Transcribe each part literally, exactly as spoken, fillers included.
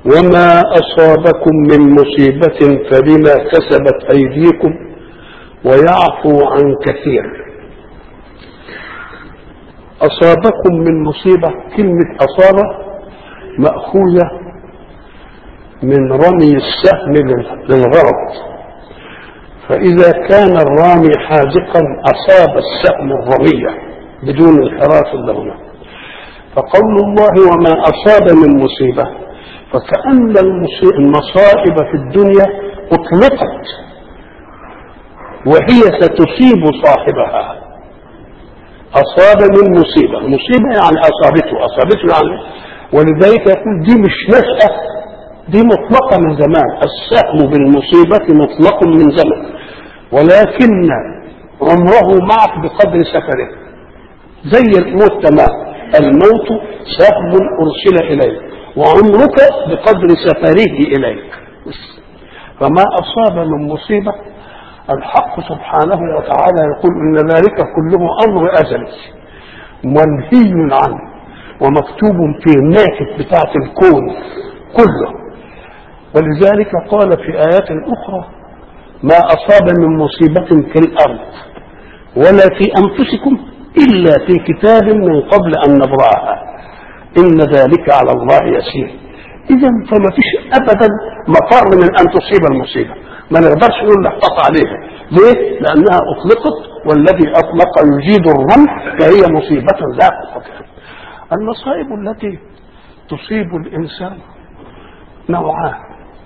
وما أصابكم من مصيبة فبما كسبت أيديكم ويعفو عن كثير. أصابكم من مصيبة، كلمة أصابة مأخوذة من رمي السهم للغرض، فإذا كان الرامي حاذقا أصاب السهم الرمية بدون انحراف لهما. فقول الله وما أصاب من مصيبة فكأن المصائب في الدنيا أطلقت وهي ستصيب صاحبها. أصاب من مصيبة، مصيبة يعني أصابته، أصابته يعني، ولذلك يقول دي مش نشأة، دي مطلقة من زمان. السهم بالمصيبة مطلق من زمان، ولكن عمره معك بقدر سفره، زي الموت تمام. الموت سهم أرسل إليك وعمرك بقدر سفره إليك. فما أصاب من مصيبة الحق سبحانه وتعالى يقول إن ذلك كله أمر أزلي منهي عنه ومكتوب في الناكت بتاعة الكون كله. ولذلك قال في آيات أخرى ما أصاب من مصيبة في الأرض ولا في أنفسكم إلا في كتاب من قبل أن نبرأها إن ذلك على الله يسير. إذا فما فيش أبدا مفر من أن تصيب المصيبة، ما نقدرش نقول نحتاط عليها. ليه؟ لأنها أطلقت، والذي أطلق يجيد الرمح، فهي مصيبة لا تستطيع. المصائب التي تصيب الإنسان نوعان،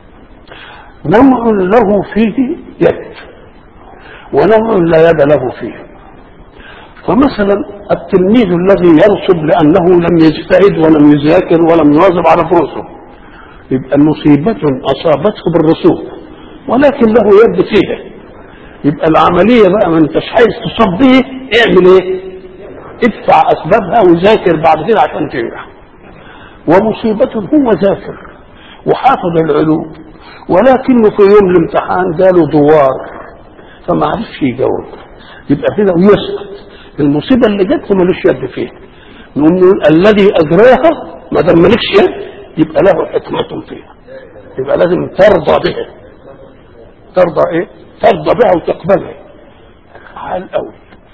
نوع له فيه يد ونوع لا يد له فيه. فمثلا التلميذ الذي يرسب لأنه لم يجتهد ولم يذاكر ولم يواظب على دروسه، يبقى مصيبة أصابته بالرسوب ولكن له يد فيها، يبقى العملية بقى ما انتش عايز تصاب به، اعمل ايه؟ ادفع أسبابها وذاكر بعد كده عشان تنجح. ومصيبة هو ذاكر وحافظ العلوم ولكنه في يوم الامتحان جاله دوار فما عرفش يجاوب، يبقى كده ويسقط. المصيبة اللي جت ملوش يد فيها، لأنه الذي أجراها ما دام ملوش يد يبقى له حكمة فيها، يبقى لازم ترضى بها. ترضى ايه؟ ترضى بها وتقبلها. عال قوي.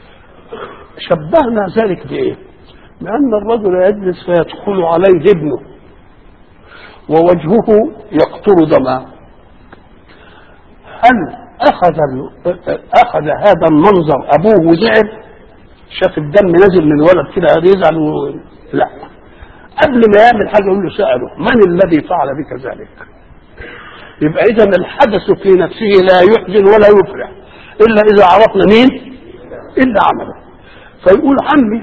شبهنا ذلك بايه؟ لأن الرجل يجلس فيدخل عليه ابنه ووجهه يقطر دما، هل أخذ أخذ هذا المنظر أبوه وزعل؟ شاف الدم نازل من الولد كده يزعل و... لا، قبل ما يعمل حاجة يقول له سأله من الذي فعل بك ذلك؟ يبقى إذا الحدث في نفسه لا يحزن ولا يفرح إلا إذا عرفنا مين إلا عمله. فيقول عمي،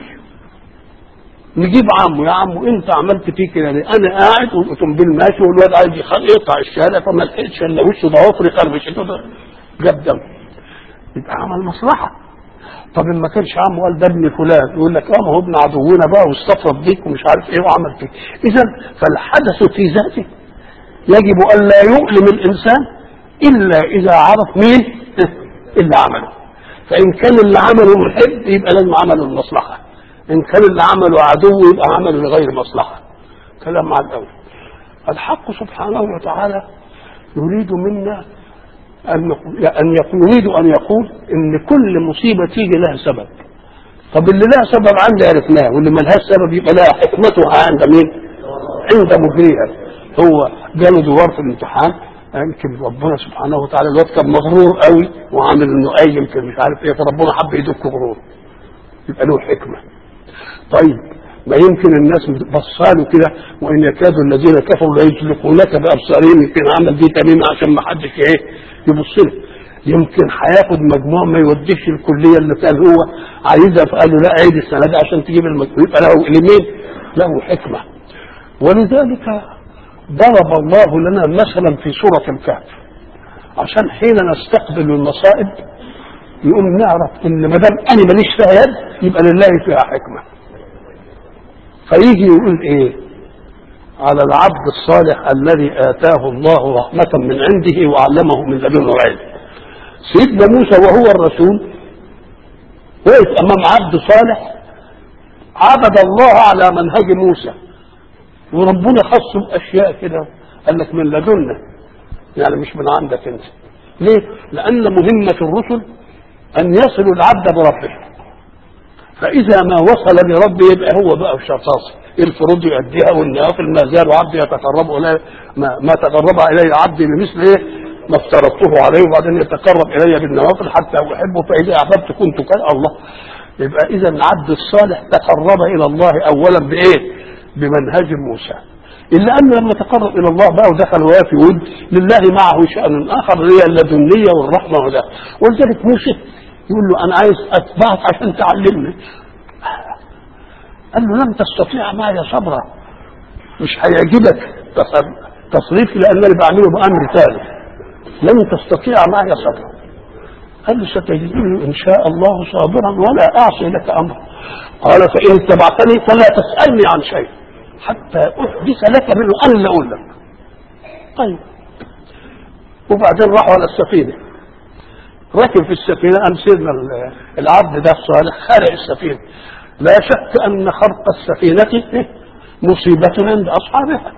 نجيب عمه، يا عمو انت عملت فيه كده ليه؟ انا قاعد والاوتوموبيل ماشي والواد عايز يقطع الشارع فما لحقتش الا وشه ضوافري خربش كده جاب دم، يبقى عمل مصلحه. طب ما كانش عمه قال ده ابن فلان، يقول لك اه ما هو ابن عدونا بقى واستفرد بيك ومش عارف ايه وعمل فيك. اذا فالحدث في ذاته يجب ان لا يؤلم الانسان الا اذا عرف مين اللي عمله. فان كان اللي عمله محب يبقى لازم عمله المصلحه، إن كان اللي عمله عدو يبقى عمله لغير مصلحة. كلام مع الأول. الحق سبحانه وتعالى يريد منا أن أن يريد أن يقول إن كل مصيبة تيجي لها سبب. طب اللي لها سبب عندي عرفناه، واللي ما لهاش سبب يبقى لها حكمتها عند مين؟ عند مجريها. هو جاله دوار في الامتحان، يمكن ربنا سبحانه وتعالى الوقت كان مغرور قوي وعامل إنه أي يمكن مش عارف إيه، فربنا حب يدك غرور، يبقى له حكمة. طيب ما يمكن الناس بصاله كده وان يكاد الذين كفروا لا يزلقونك بابصارهم، يمكن عمل دي تميمه عشان ما حدش ايه يبص له، يمكن هياخد مجموع ما يوديش الكليه اللي كان هو عايزها فقال له لا عيد السنه دي عشان تجيب المجموع، يبقى له لمين؟ له حكمه. ولذلك ضرب الله لنا مثلا في سوره الكهف عشان حين نستقبل المصائب يقوم نعرف ان ما دام انا ماليش فيها يد يبقى لله فيها حكمه. فيجي يقول ايه على العبد الصالح الذي اتاه الله رحمه من عنده وعلمه من لدنه علم. سيدنا موسى وهو الرسول وقف امام عبد صالح عبد الله على منهج موسى، وربنا خصه باشياء كده قال لك من لدنا، يعني مش من عندك انت. ليه؟ لان مهمه الرسل ان يصلوا العبد بربه، فاذا ما وصل لربه يبقى هو بقى في شطاصه، الفروض يؤديها والنوافل ما زال عبدي يتقرب الي ما, ما تقرب الي عبدي بمثل ايه ما افترضته عليه، وبعدين يتقرب الي بالنوافل حتى احبه، فاذا احببت كنت كان الله. يبقى اذا العبد الصالح تقرب الى الله اولا بايه؟ بمنهج موسى. الا انه لما تقرب الى الله بقى ودخل وياه في ود لله معه شان اخر هي اللدنيه والرحمه وده. ولذلك موسى يقول له انا عايز اتبعك عشان تعلمني. قال له لن تستطيع معي صبرا، مش هيعجبك تصريفي لانني بعمله بامر ثالث، لن تستطيع معي صبرا. قال له ستجدني ان شاء الله صابرا ولا اعصي لك امرا. قال فان اتبعتني فلا تسالني عن شيء حتى احدث لك منه انا اقول لك. طيب. وبعدين راحوا على السفينه، ركب في السفينه، قام سيدنا العبد ده الصالح خارق السفينه. لا شك ان خرق السفينه مصيبه عند اصحابها،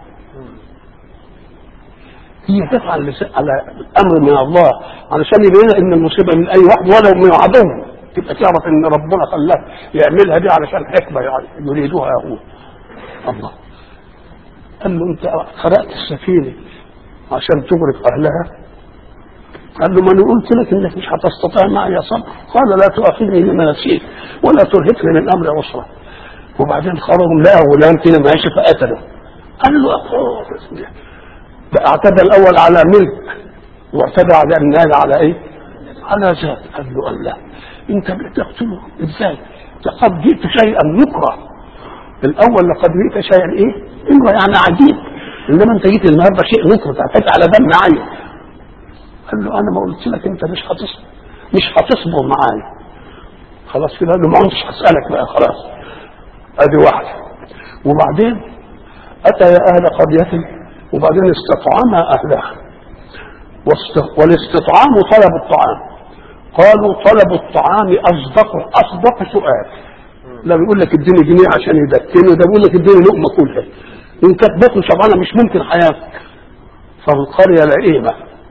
هي تفعل على امر من الله علشان يبين ان المصيبه من اي واحد ولو من عدو، تبقى تعرف ان ربنا خلاه يعملها دي علشان حكمه يعني يريدها هو الله. قال له انت خرقت السفينه عشان تغرق اهلها؟ قال له ما انا قلت لك انك مش هتستطيع معي صبر. قال لا تؤاخذني بما نسيت ولا ترهقني من امر عسرا. وبعدين خرجوا لقى غلام كده ماشي فقتله. قال له اعتدى الاول على ملك واعتدى على النال على ايه؟ على ذات. قال له الله انت بتقتله ازاي؟ لقد جئت شيئا نكره. الاول لقد جئت شيئا ايه؟ انه يعني عجيب، انما انت جيت النهارده شيء نكره تعتدي على دم عين. قال له انا ما قلت لك انت مش هتصبر مش هتصبر معايا خلاص كده؟ قال له ما كنتش هسالك بقى خلاص. ادي واحده. وبعدين اتى يا اهل قريه وبعدين استطعم اهلها، والاستطعام طلب الطعام. قالوا طلب الطعام اصدق اصدق سؤال. لا بيقول لك اديني جنيه عشان يدكنه، ده بيقول لك اديني لقمه كلها، ان كانت بطن شبعانه مش ممكن حياتك. فالقريه لئيمه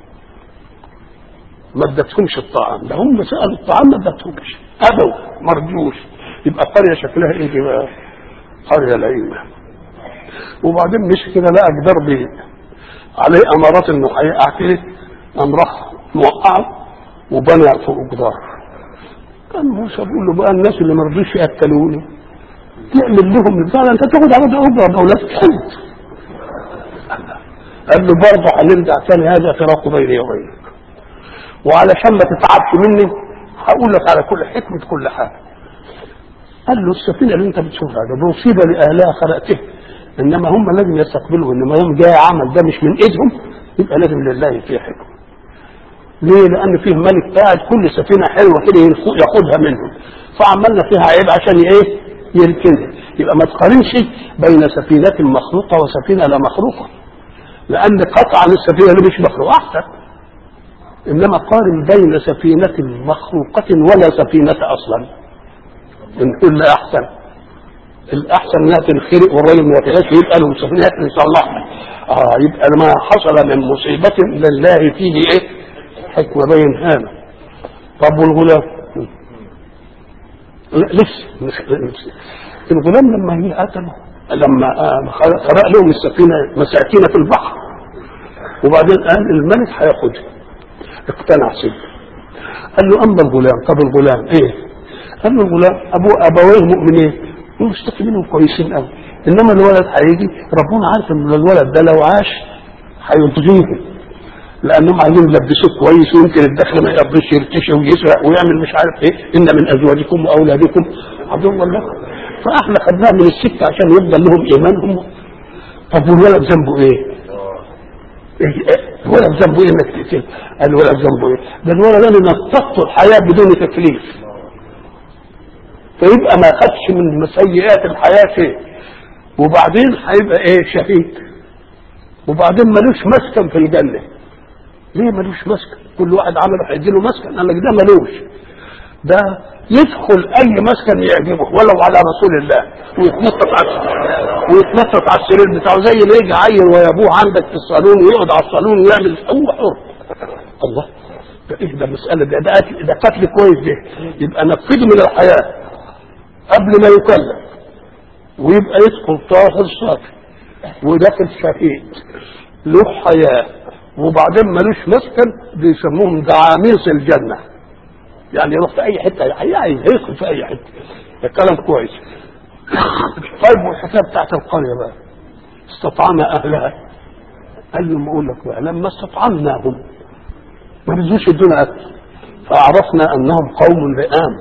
ما ادتهمش الطعام، ده هم سالوا الطعام ما ادتهمش، ابوا ما رضيوش. يبقى قريه شكلها ايه بقى؟ قريه لئيمه. وبعدين مش كده لقى جدار بيه عليه امارات انه هيقع فيه، قام راح موقعه وبنى فوق جدار. كان موسى بيقول له بقى الناس اللي ما رضوش ياكلوني تعمل لهم مثال انت تاخد على ده اجره دولات كلب. قال له برضه هنرجع ثاني هذا فراق بيني وبينك، وعلشان ما تتعبش مني هقول لك على كل حكمه كل حاجه. قال له السفينه اللي انت بتشوفها ده مصيبه لاهلها خلقتها، انما هم لازم يستقبلوا انما يوم جاي عمل ده مش من ايدهم يبقى لازم لله فيه حكمه. ليه؟ لان فيه ملك قاعد كل سفينه حلوه كده ياخدها منهم، فعملنا فيها عيب عشان ايه؟ يركنها. يبقى ما تقارنش بين سفينه مخلوقه وسفينه لا مخلوقه، لان قطعا السفينه اللي مش مخلوقه احسن، انما قارن بين سفينه مخلوقه ولا سفينه اصلا، نقول لا احسن. الاحسن انها تنخرق والراجل ما يفعلش يبقى له سفينه يصلحها. اه يبقى ما حصل من مصيبه لله فيه ايه؟ حكمه بين هذا. طب والغلام؟ لسه الغلام لما هي قتله لما خرق لهم السفينه مساكين في البحر، وبعدين قال الملك هياخدها، اقتنع سيده. قال له اما الغلام. طب الغلام ايه؟ قال له الغلام ابوه ابويه مؤمنين ومستقيمين كويسين قوي، انما الولد هيجي ربنا عارف ان الولد ده لو عاش هيضغيهم، لانهم عايزين يلبسوه كويس ويمكن الدخل ما يقدرش يرتشي ويسرق ويعمل مش عارف ايه، ان من ازواجكم واولادكم عدوا لكم، فاحنا خدناه من السكه عشان يفضل لهم ايمانهم. طب والولد ذنبه ايه؟ الولد ذنبه ايه انك تقتله؟ الولد ذنبه ايه؟ ده الولد اللي نطقته الحياه بدون تكليف، فيبقى ما خدش من سيئات الحياه شيء، وبعدين هيبقى ايه؟ شهيد، وبعدين ملوش مسكن في الجنه. ليه ملوش مسكن؟ كل واحد عمله هيديله مسكن، قال لك ده ملوش، ده يدخل اي مسكن يعجبه ولو على رسول الله ويتنطط عنه. ويتنطط على السرير بتاعه زي ما يجي عيل ويا ابوه عندك في الصالون ويقعد على الصالون ويعمل هو حر. الله، ده ايه ده مسألة ده ده قتل ده قتل كويس ده. يبقى نفذه من الحياة قبل ما يكلف ويبقى يدخل طاهر صافي وداخل شهيد له حياة وبعدين ملوش مسكن بيسموهم دعاميص الجنة، يعني يروح في اي حتة يعني يدخل في اي حتة. ده كلام كويس. طيب والحكايه بتاعت القريه بقى استطعم اهلها، قال لهم اقول لك بقى لما استطعمناهم ما رضوش يدونا اكل فعرفنا انهم قوم لئام.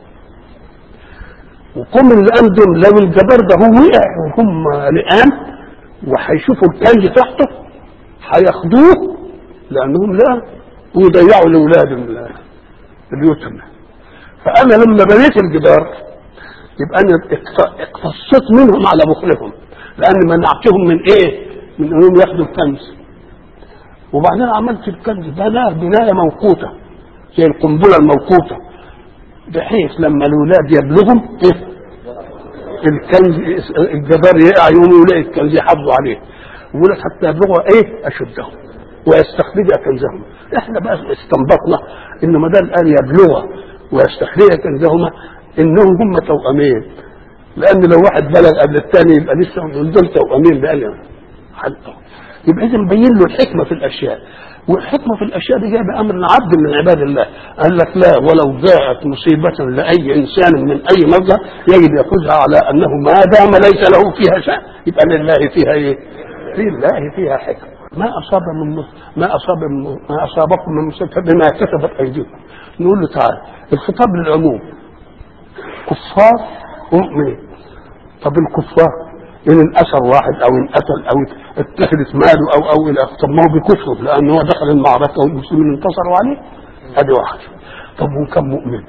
وقوم اللئام دول لو الجبار ده هو وقع وهم لئام وهيشوفوا الكنز تحته هياخدوه لانهم لا ويضيعوا لاولاد اليتامى. فانا لما بنيت الجدار يبقى انا اقتصت منهم على بخلهم لان منعتهم من ايه؟ من انهم ياخدوا الكنز. وبعدين عملت الكنز بناه بنايه موقوته زي القنبله الموقوته بحيث لما الاولاد يبلغهم إيه؟ الكنز الجبار يقع يقوم يلاقي الكنز يحافظوا عليه ويقول حتى يبلغوا ايه؟ اشدهم ويستخرج كنزهم. احنا بقى استنبطنا ان ما دام قال يبلغ ويستخرج كنزهما انهم هم توأمين، لان لو واحد بلغ قبل الثاني يبقى لسه دول توأمين بقى حلقه. يبقى اذا مبين له الحكمه في الاشياء، والحكمه في الاشياء دي جايه بامر عبد من عباد الله. قال لك لا ولو جاءت مصيبه لاي انسان من اي مصدر يجب ياخذها على انه ما دام ليس له فيها شيء يبقى لله فيها ايه؟ لله فيها حكمه. ما اصاب من ما اصاب من ما اصابكم من مصيبه بما كسبت ايديكم. نقول له تعالى الخطاب للعموم كفار ومؤمنين. طب الكفار ان الاسر واحد او انقتل او اتخذت ماله او او الى طب ما هو بكفر لانه هو دخل المعركه والمسلمين انتصروا عليه. ادي واحد. طب وكم مؤمن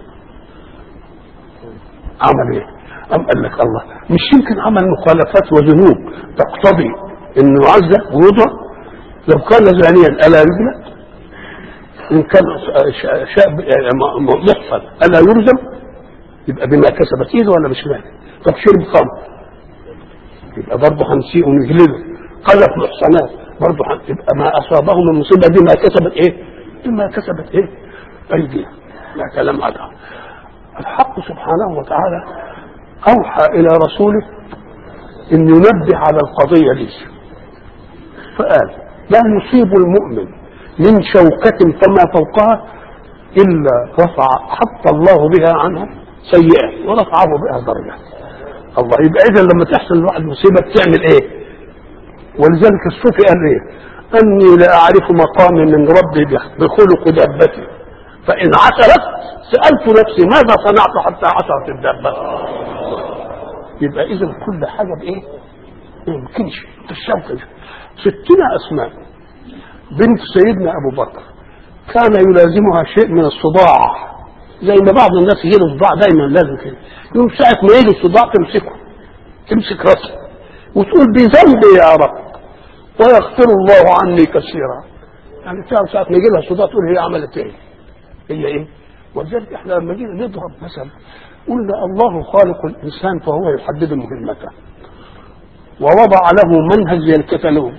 عمل ايه؟ ام قال لك الله مش يمكن عمل مخالفات وذنوب تقتضي انه يعذب ويضرب؟ لو كان زانيا الا يجلد؟ ان كان شاب محصن الا يرجم؟ يبقى بما كسبت ايده ولا مش مال؟ طب شرب خمر يبقى برضه هنسيء ونجلده. قذف محصنات برضه يبقى ما اصابه من مصيبه بما كسبت ايه؟ بما كسبت ايه؟ ايدينا. لا كلام عدل. الحق سبحانه وتعالى اوحى الى رسوله ان ينبه على القضيه دي فقال لا يصيب المؤمن من شوكه فما فوقها الا رفع حط الله بها عنه سيئه ورفعه بها درجه. الله يبقى اذا لما تحصل لواحد مصيبه بتعمل ايه؟ ولذلك الصوفي قال ايه؟ اني لا اعرف مقامي من ربي بخلق دابتي فان عثرت سالت نفسي ماذا صنعت حتى عثرت الدابه. يبقى اذا كل حاجه بايه؟ ما يمكنش الشوكه. ستنا اسماء بنت سيدنا ابو بكر كان يلازمها شيء من الصداع زي ما بعض الناس يجيله صداع دايما لازم كده يوم ساعه ما يجي الصداع تمسكه تمسك راسه وتقول بذنبي يا رب ويغفر الله عني كثيرا. يعني ساعه ما يجي لها صداع تقول هي عملت ايه؟ هي ايه؟ ولذلك احنا لما جينا نضرب مثلا قلنا الله خالق الانسان فهو يحدد مهمته ووضع له منهج زي الكتالوج.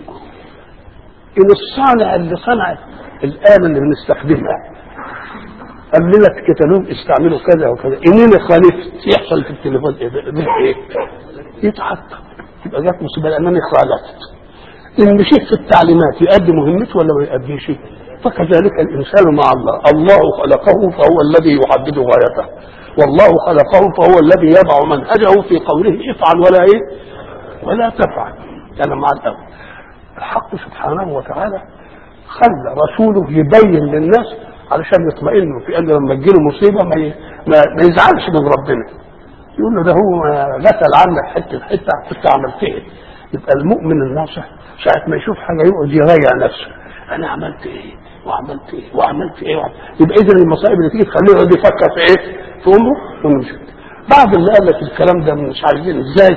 ان الصانع اللي صنع الاله اللي بنستخدمها قال لنا الكتالوج استعملوا كذا وكذا انني خالفت يحصل في التليفون ايه ده ايه؟ يتعطل يبقى جت مصيبه لانني خالفت. ان مشيت في التعليمات يؤدي مهمته ولا ما يؤديش؟ فكذلك الانسان مع الله. الله خلقه فهو الذي يحدد غايته والله خلقه فهو الذي يضع منهجه في قوله افعل ولا ايه؟ ولا تفعل. انا مع الاول. الحق سبحانه وتعالى خلى رسوله يبين للناس علشان يطمئنوا في ان لما تجيله مصيبه ما ما يزعلش من ربنا يقول له ده هو غسل عنك حته حته كنت عملت ايه. يبقى المؤمن الناصح ساعه ما يشوف حاجه يقعد يراجع نفسه انا عملت ايه وعملت ايه وعملت ايه وعملت. يبقى اذا المصائب اللي تيجي تخليه يقعد يفكر في ايه؟ في امه ومش بعض اللي قال لك الكلام ده مش عايزين ازاي.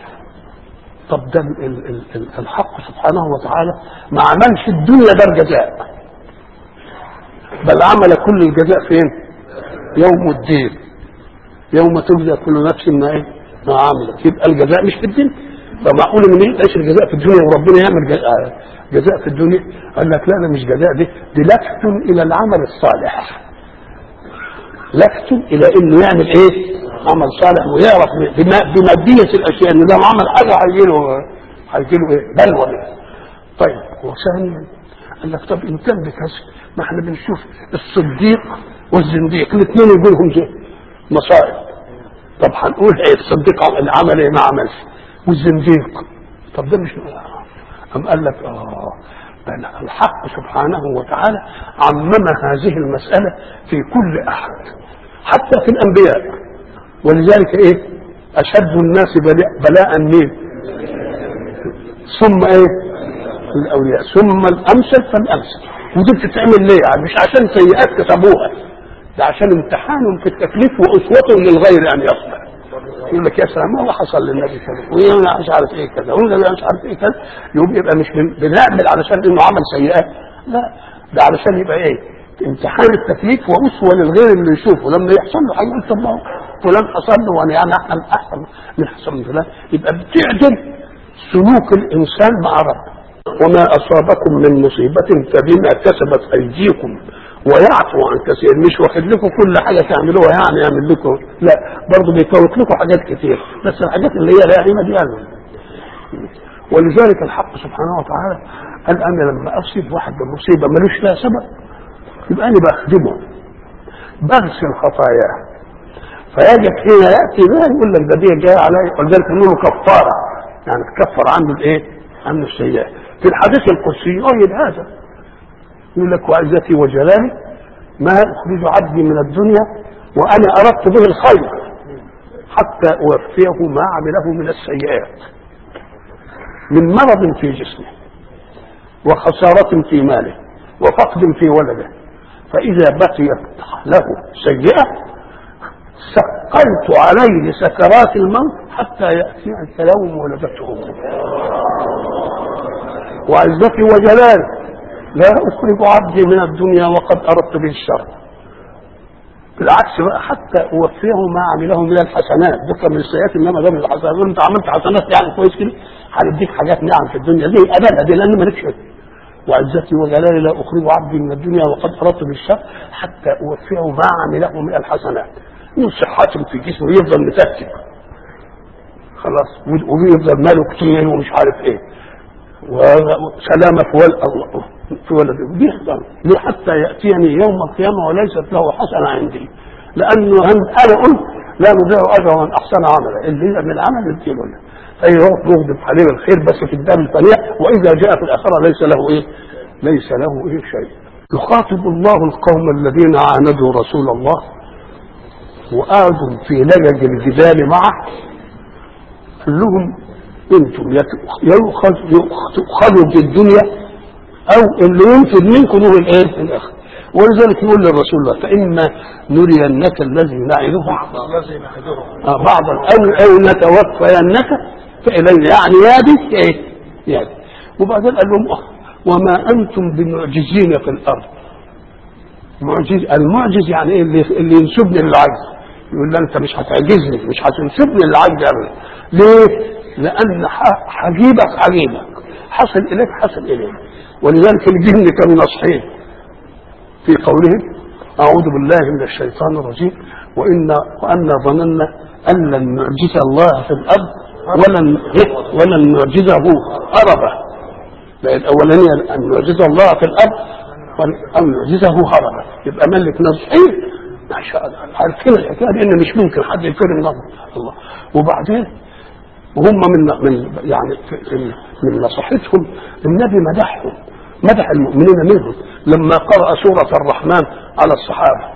طب ده الحق سبحانه وتعالى ما عملش الدنيا دار جزاء بل عمل كل الجزاء فين؟ يوم الدين يوم تجزى كل نفس ما ايه؟ ما عملت. يبقى الجزاء مش في الدين طب معقول ان ليش الجزاء في الدنيا وربنا يعمل جزاء في الدنيا؟ قال لك لا، ده مش جزاء، دي دي لفت الى العمل الصالح، لفت الى انه يعمل ايه؟ عمل صالح، ويعرف بماديه الاشياء ان ده عمل حاجه هيجي له هيجي له ايه؟ بلوى. طيب وثانيا قال لك طب ان كان بكسر، ما احنا بنشوف الصديق والزنديق الاثنين يقول لهم مصائب. طب هنقول ايه؟ الصديق عمل ايه؟ ما عملش. والزنديق طب ده مش أم قال لك اه الحق سبحانه وتعالى عمم هذه المسألة في كل أحد حتى في الأنبياء. ولذلك ايه؟ أشد الناس بلاء مين؟ ثم ايه؟ الأولياء، ثم الأمثل فالأمثل. ودي بتتعمل ليه؟ يعني مش عشان سيئات كتبوها، ده عشان امتحانهم في التكليف وأسوتهم للغير أن يصبر. يقول لك يا سلام ما حصل للنبي كذا ويقول مش عارف ايه كذا ويقول مش عارف ايه كذا، يبقى مش بنعمل علشان انه عمل سيئات، لا ده علشان يبقى ايه؟ امتحان التكليف واسوه للغير اللي يشوفه لما يحصل له حاجه يقول طب ما فلان حصل له وانا يعني احسن احسن من حصل من فلان. يبقى بتعدل سلوك الانسان مع ربه. وما اصابكم من مصيبه فبما كسبت ايديكم ويعفو عن كثير. مش واخد لكم كل حاجه تعملوها يعني يعمل لكم، لا برضه بيفوت لكم حاجات كتير، بس الحاجات اللي هي لا قيمه دي يعني. ولذلك الحق سبحانه وتعالى قال انا لما اصيب واحد بمصيبه ملوش لها سبب يبقى انا بخدمه بغسل خطاياه، فيجب حين ياتي ده يقول لك ده دي جايه علي، ولذلك نقول كفاره يعني تكفر عنه الايه؟ عنه السيئات. في الحديث القدسي يؤيد هذا، يقول لك وعزتي وجلالي ما اخرج عبدي من الدنيا وانا اردت به الخير حتى اوفيه ما عمله من السيئات من مرض في جسمه وخسارة في ماله وفقد في ولده، فاذا بقيت له سيئة ثقلت عليه سكرات الموت حتى ياتي اليوم ولدته امه. وعزتي وجلالي لا أخرج عبدي من الدنيا وقد أردت به الشر، بالعكس بقى حتى أوفيه ما عمله من الحسنات، ذكر من السيئات إنما ده من الحسنات. أنت عملت حسنات يعني كويس كده هنديك حاجات نعم في الدنيا دي أبدا دي لأن مالكش. وعزتي وجلالي لا أخرج عبدي من الدنيا وقد أردت به الشر حتى أوفيه ما عمله من الحسنات، من صحة في جسمه يفضل متكتك خلاص ويفضل ماله كتير ومش عارف إيه وسلامة في الله في ولده بيحضر ليه حتى يأتيني يوم القيامة وليست له حسنة عندي، لأنه أنا قلت لا نضيع أجر من أحسن عملا، اللي من العمل يديه له أي روح يغضب عليه الخير بس في الدار الفانية، وإذا جاء في الآخرة ليس له إيه؟ ليس له إيه شيء. يخاطب الله القوم الذين عاندوا رسول الله وقعدوا في لجج الجبال معه، قال لهم انتم يؤخذوا في الدنيا او اللي ينفذ منكم هو الايه؟ الاخر. ولذلك يقول للرسول الله فاما نرينك الذي نعدهم آه بعضا او او نتوفينك فالينا، يعني يا دي ايه؟ يا دي. وبعدين قال لهم وما انتم بمعجزين في الارض. معجز، المعجز يعني ايه؟ اللي, اللي ينسبني للعجز، يقول له انت مش هتعجزني مش هتنسبني للعجز ابدا. ليه؟ لان حجيبك حجيبك حصل اليك حصل اليك. ولذلك الجن كانوا ناصحين في قولهم اعوذ بالله من الشيطان الرجيم وإنا وأنا ظننا أن لن نعجز الله في الأرض ولن ولن نعجزه هربا. الأولانية أن نعجز الله في الأرض وأن نعجزه هربا، يبقى ملك ناصحين ما شاء الله عارفين الحكاية دي إن مش ممكن حد يكرم الله. وبعدين وهم من من يعني من نصيحتهم النبي مدحهم، مدح المؤمنين منهم لما قرأ سورة الرحمن على الصحابة،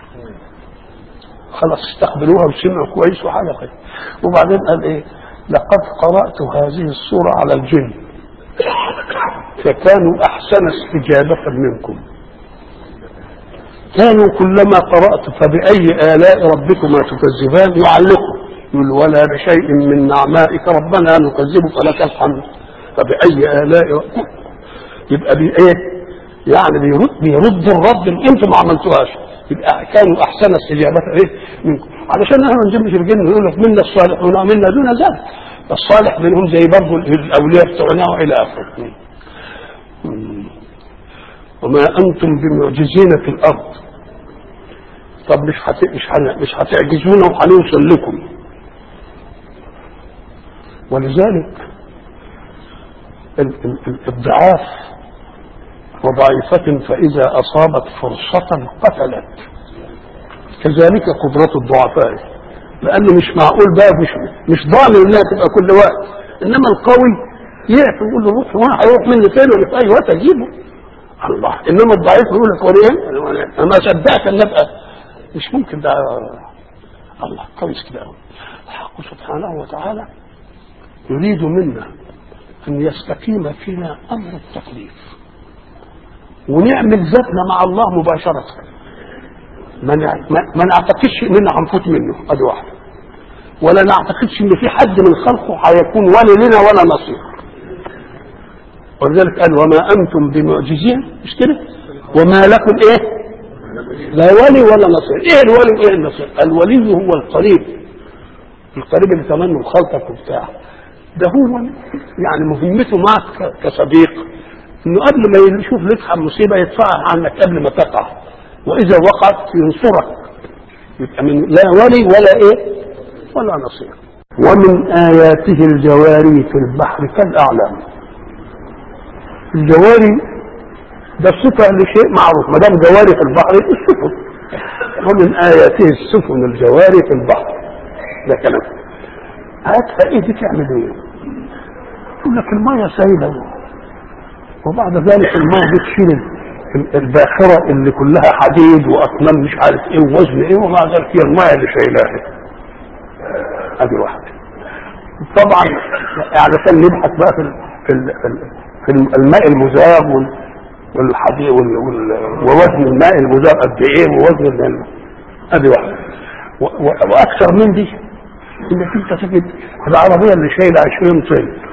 خلاص استقبلوها وسمعوا كويس وحاجة خير. وبعدين قال ايه؟ لقد قرأت هذه السورة على الجن فكانوا أحسن استجابة منكم، كانوا كلما قرأت فبأي آلاء ربكما تكذبان يعلقوا يقول ولا بشيء من نعمائك ربنا نكذب فلك الحمد فبأي آلاء ربكما. يبقى بايه؟ يعني بيرد بيرد الرد اللي انتم ما عملتوهاش، يبقى كانوا احسن استجابه ايه منكم. علشان احنا ما نجيبش الجن يقول لك منا الصالحون ومنا دون ذلك، الصالح منهم زي برضه الاولياء بتوعنا والى اخره. وما انتم بمعجزين في الارض. طب مش حت... مش حن... مش هتعجزونا وهنوصل لكم. ولذلك الضعاف وضعيفة فإذا أصابت فرصة قتلت، كذلك قدرة الضعفاء، لأنه مش معقول بقى، مش مش ضامن إنها تبقى كل وقت، إنما القوي يعرف يقول له روح، وانا هيروح مني فين ولا في أي وقت أجيبه الله. إنما الضعيف يقول لك وليه أنا ما صدقت أن أبقى، مش ممكن ده الله كويس كده. الحق سبحانه وتعالى يريد منا أن يستقيم فينا أمر التكليف، ونعمل ذاتنا مع الله مباشرة، ما نعتقدش اننا هنفوت منه، ادي واحده، ولا نعتقدش ان في حد من خلقه هيكون ولي لنا ولا نصير. ولذلك قال وما انتم بمعجزين، مش كده؟ وما لكم ايه؟ لا ولي ولا نصير. ايه الولي وايه النصير؟ الولي هو القريب، القريب اللي تمنى خلقك وبتاع ده، هو يعني مهمته معك كصديق انه قبل ما يشوف لك مصيبه يدفعها عنك قبل ما تقع، واذا وقعت ينصرك. يبقى من لا ولي ولا ايه ولا نصير. ومن اياته الجواري في البحر كالاعلام. الجواري ده صفه لشيء معروف، ما دام جواري في البحر السفن. ومن اياته السفن الجواري في البحر، ده كلام. هاتها ايه دي تعمل ايه؟ يقول لك الميه سايله، وبعد ذلك الميه بتشيل الباخره اللي كلها حديد واطنان مش عارف ايه ووزن ايه، ومع ذلك هي الميه اللي شايلاها. ادي واحده. طبعا علشان نبحث بقى في في الماء المذاب والحديد ووزن الماء المذاب قد ايه ووزن الماء، ادي واحده. واكثر من دي انك انت تجد العربيه اللي شايله عشرين طن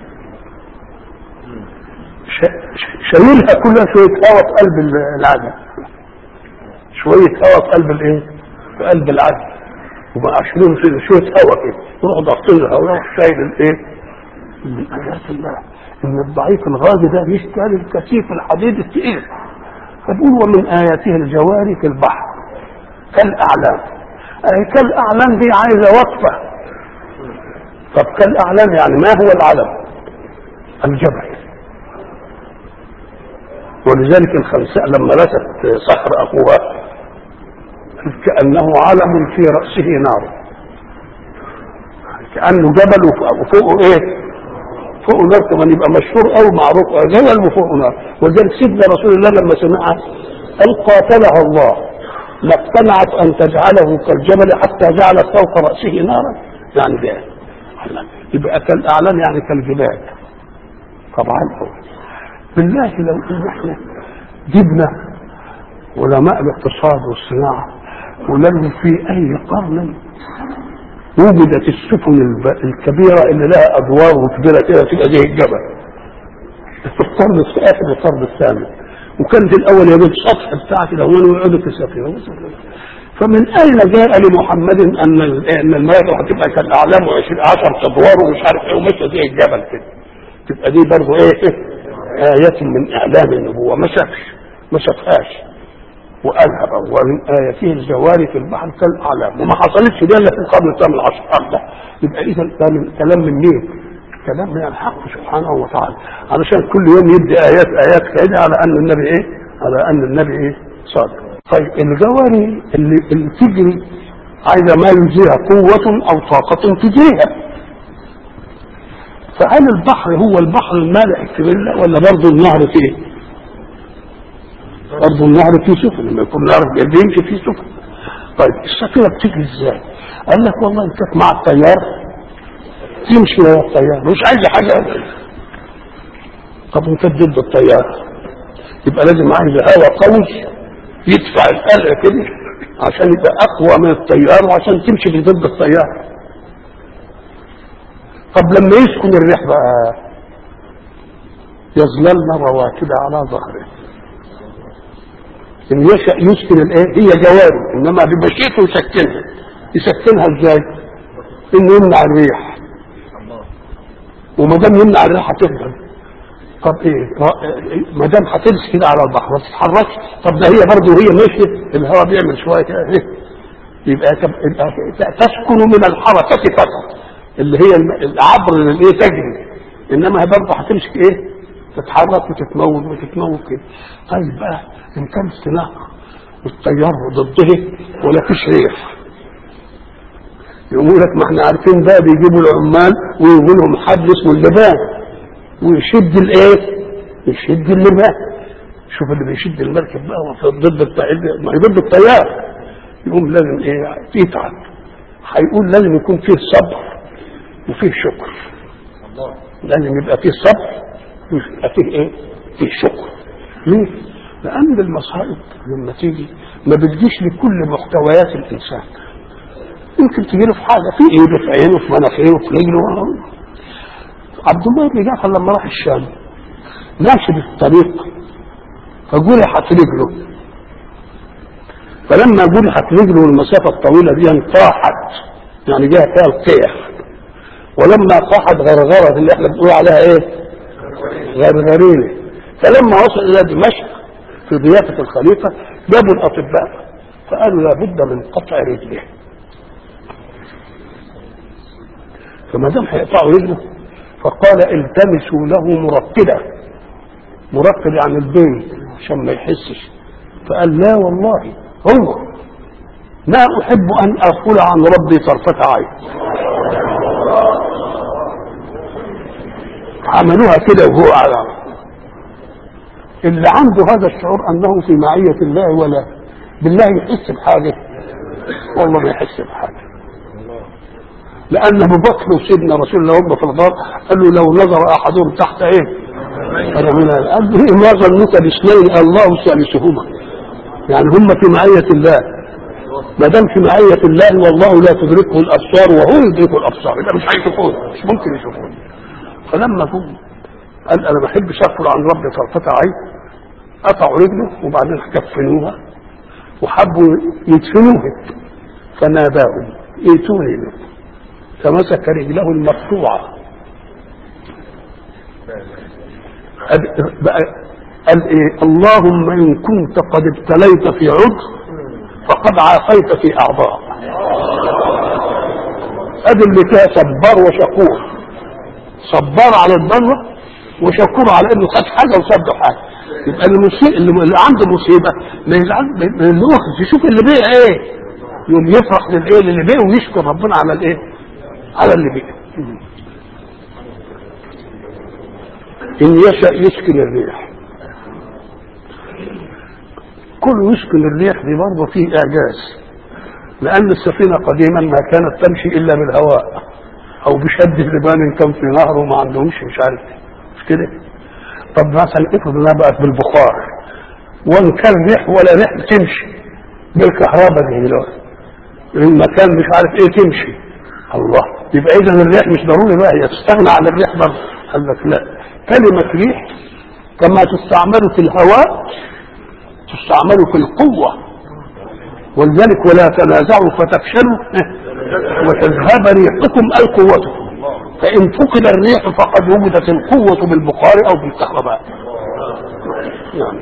شايلها كلها شويه هواء في قلب العجل، شويه هواء في قلب الايه؟ في قلب العجل، وبقى عشرين طن شويه هواء كده، يروح ضاغطين لها ويروح شايل الايه؟ من ايات الله ان الضعيف الغازي ده يشتري الكثيف الحديد الثقيل. فبقول ومن اياته الجواري في البحر كالاعلام. اي كالاعلام دي عايزه وقفه. طب كالاعلام يعني ما هو العلم؟ الجبل. ولذلك الخنساء لما لست صخر اخوها كانه علم في راسه نار، كانه جبل وفوقه ايه؟ فوقه نار، كمان يبقى مشهور او معروف جبل وفوقه نار. ولذلك سيدنا رسول الله لما سمعها قال قاتلها الله ما اقتنعت ان تجعله كالجبل حتى جعلت فوق راسه نارا. يعني ده يبقى كالاعلام يعني كالجبال. طبعا بالله لو ان احنا جبنا علماء الاقتصاد والصناعه ولم في اي قرن وجدت السفن الكبيره اللي لها ادوار وكبيره كده تبقى زي الجبل في القرن الثالث والقرن الثامن، وكانت الاول يجد سطح بتاع كده ويقعدوا في السفينه. فمن اين جاء لمحمد ان ان المراه هتبقى كالاعلام وعشر ادوار ومش عارف ايه وماشيه زي الجبل كده؟ تبقى دي برضه ايه؟ آية من إعلام النبوة. ما شافش ما شافهاش وقالها بقى ومن آياته الجواري في البحر كالأعلام، وما حصلتش دي إلا في القرن الثامن عشر أرضه. يبقى إذا كلام من مين؟ كلام من الحق سبحانه وتعالى، علشان كل يوم يدي آيات آيات كده على أن النبي إيه؟ على أن النبي إيه؟ صادق. طيب الجواري اللي, اللي تجري عايزة ما يجريها قوة أو طاقة تجريها. فهل البحر هو البحر المالح الكبير ولا برضه النهر فيه؟ برضه النهر فيه سفن، لما يكون النهر بيمشي فيه سفن. طيب السفينه بتجري ازاي؟ قال لك والله ان كانت مع الطيار تمشي ويا الطيار مش عايزه حاجه. طب وانت ضد الطيار يبقى لازم عايزه هواء قوي يدفع القلع كده عشان يبقى اقوى من الطيار وعشان تمشي ضد الطيار. طب لما يسكن الريح بقى يظللن رواكد على ظهره. ان يشأ يسكن الايه؟ هي جواري، انما بمشيئته يسكنها. يسكنها ازاي؟ انه يمنع الريح وما دام يمنع الريح هتفضل. طب ايه ما دام هتمشي كده على البحر ما تتحركش، طب ده هي برضه وهي ماشيه الهواء بيعمل شويه كده ايه، يبقى تسكن من الحركه فقط اللي هي العبر للايه تجري، انما هي برضه هتمسك ايه تتحرك وتتموج وتتموج كده. طيب بقى ان كان استناق والتيار ضده ولا فيش ريح، يقول لك ما احنا عارفين بقى بيجيبوا العمال ويجيبوا لهم حد اسمه اللبان ويشد الايه يشد اللبان. شوف اللي بيشد المركب بقى ضد التيار، ما هي ضد التيار، يقوم لازم ايه يتعب. هيقول لازم يكون فيه صبر وفيه شكر، لازم يبقى فيه صبر ويبقى فيه ايه فيه شكر. ليه؟ لان المصائب لما تيجي ما بتجيش لكل محتويات الانسان، يمكن تجي له في حاجه في ايده في عينه في مناخيره في رجله. عبد الله بن جعفر لما راح الشام ماشي بالطريق فجرحت رجله، فلما جرحت رجله المسافه الطويله دي انطاحت، يعني جاء فيها القيح، ولما طاحت غرغره اللي احنا بنقول عليها ايه غرغرينه. فلما وصل الى دمشق في ضيافه الخليفه جابوا الاطباء فقالوا لابد من قطع رجله، فما دام هيقطعوا رجله فقال التمسوا له مرقده، مرقد يعني البين عشان ما يحسش. فقال لا والله هو ما احب ان اغفل عن ربي طرفه عين. عملوها كده وهو على اللي عنده هذا الشعور انه في معيه الله ولا بالله يحس بحاجه، والله ما يحس بحاجه. لان ابو بكر وسيدنا رسول الله هم في الغار قال له لو نظر احدهم تحت ايه قال له ما ظنك باثنين الله ثالثهما، يعني هم في معيه الله، ما دام في معيه الله والله لا تدركه الابصار وهو يدرك الابصار، يبقى مش هيشوفون، مش ممكن يشوفون. فلما هم قال انا ما بحبش اغفل عن ربي طرفه عين، قطعوا رجله وبعدين كفنوها وحبوا يدفنوها، فناداهم ائتوني به، فمسك رجله المقطوعه. قال ايه اللهم ان كنت قد ابتليت في عضو فقد عافيت في اعضاء. ادي اللي فيها صبار وشكور، صبار على الضره وشكور على انه خد حاجه وصد حاجه. يبقى المصيبه اللي عنده مصيبه ما يزعلش، يشوف اللي بيه ايه يوم يفرح للايه اللي بيه ويشكر ربنا على الايه على اللي بيه. ان يشاء يسكن الريح، كل يسكن الريح دي برضه فيه اعجاز، لان السفينه قديما ما كانت تمشي الا بالهواء او بشد اللبان كان في نهر وما عندهمش مش عارف مش كده. طب مثلا افرض انها بقت بالبخار وان كان ريح ولا ريح تمشي بالكهرباء دي دلوقتي المكان مش عارف ايه تمشي، الله يبقى اذا الريح مش ضروري بقى هي تستغنى عن الريح برضه. قال لك لا، كلمه ريح كما تستعمل في الهواء تستعمل في القوه، ولذلك ولا تنازعوا فتفشلوا وتذهب ريحكم اي قوتكم، فان فقد الريح فقد وجدت القوه بالبخار او بالكهرباء. يعني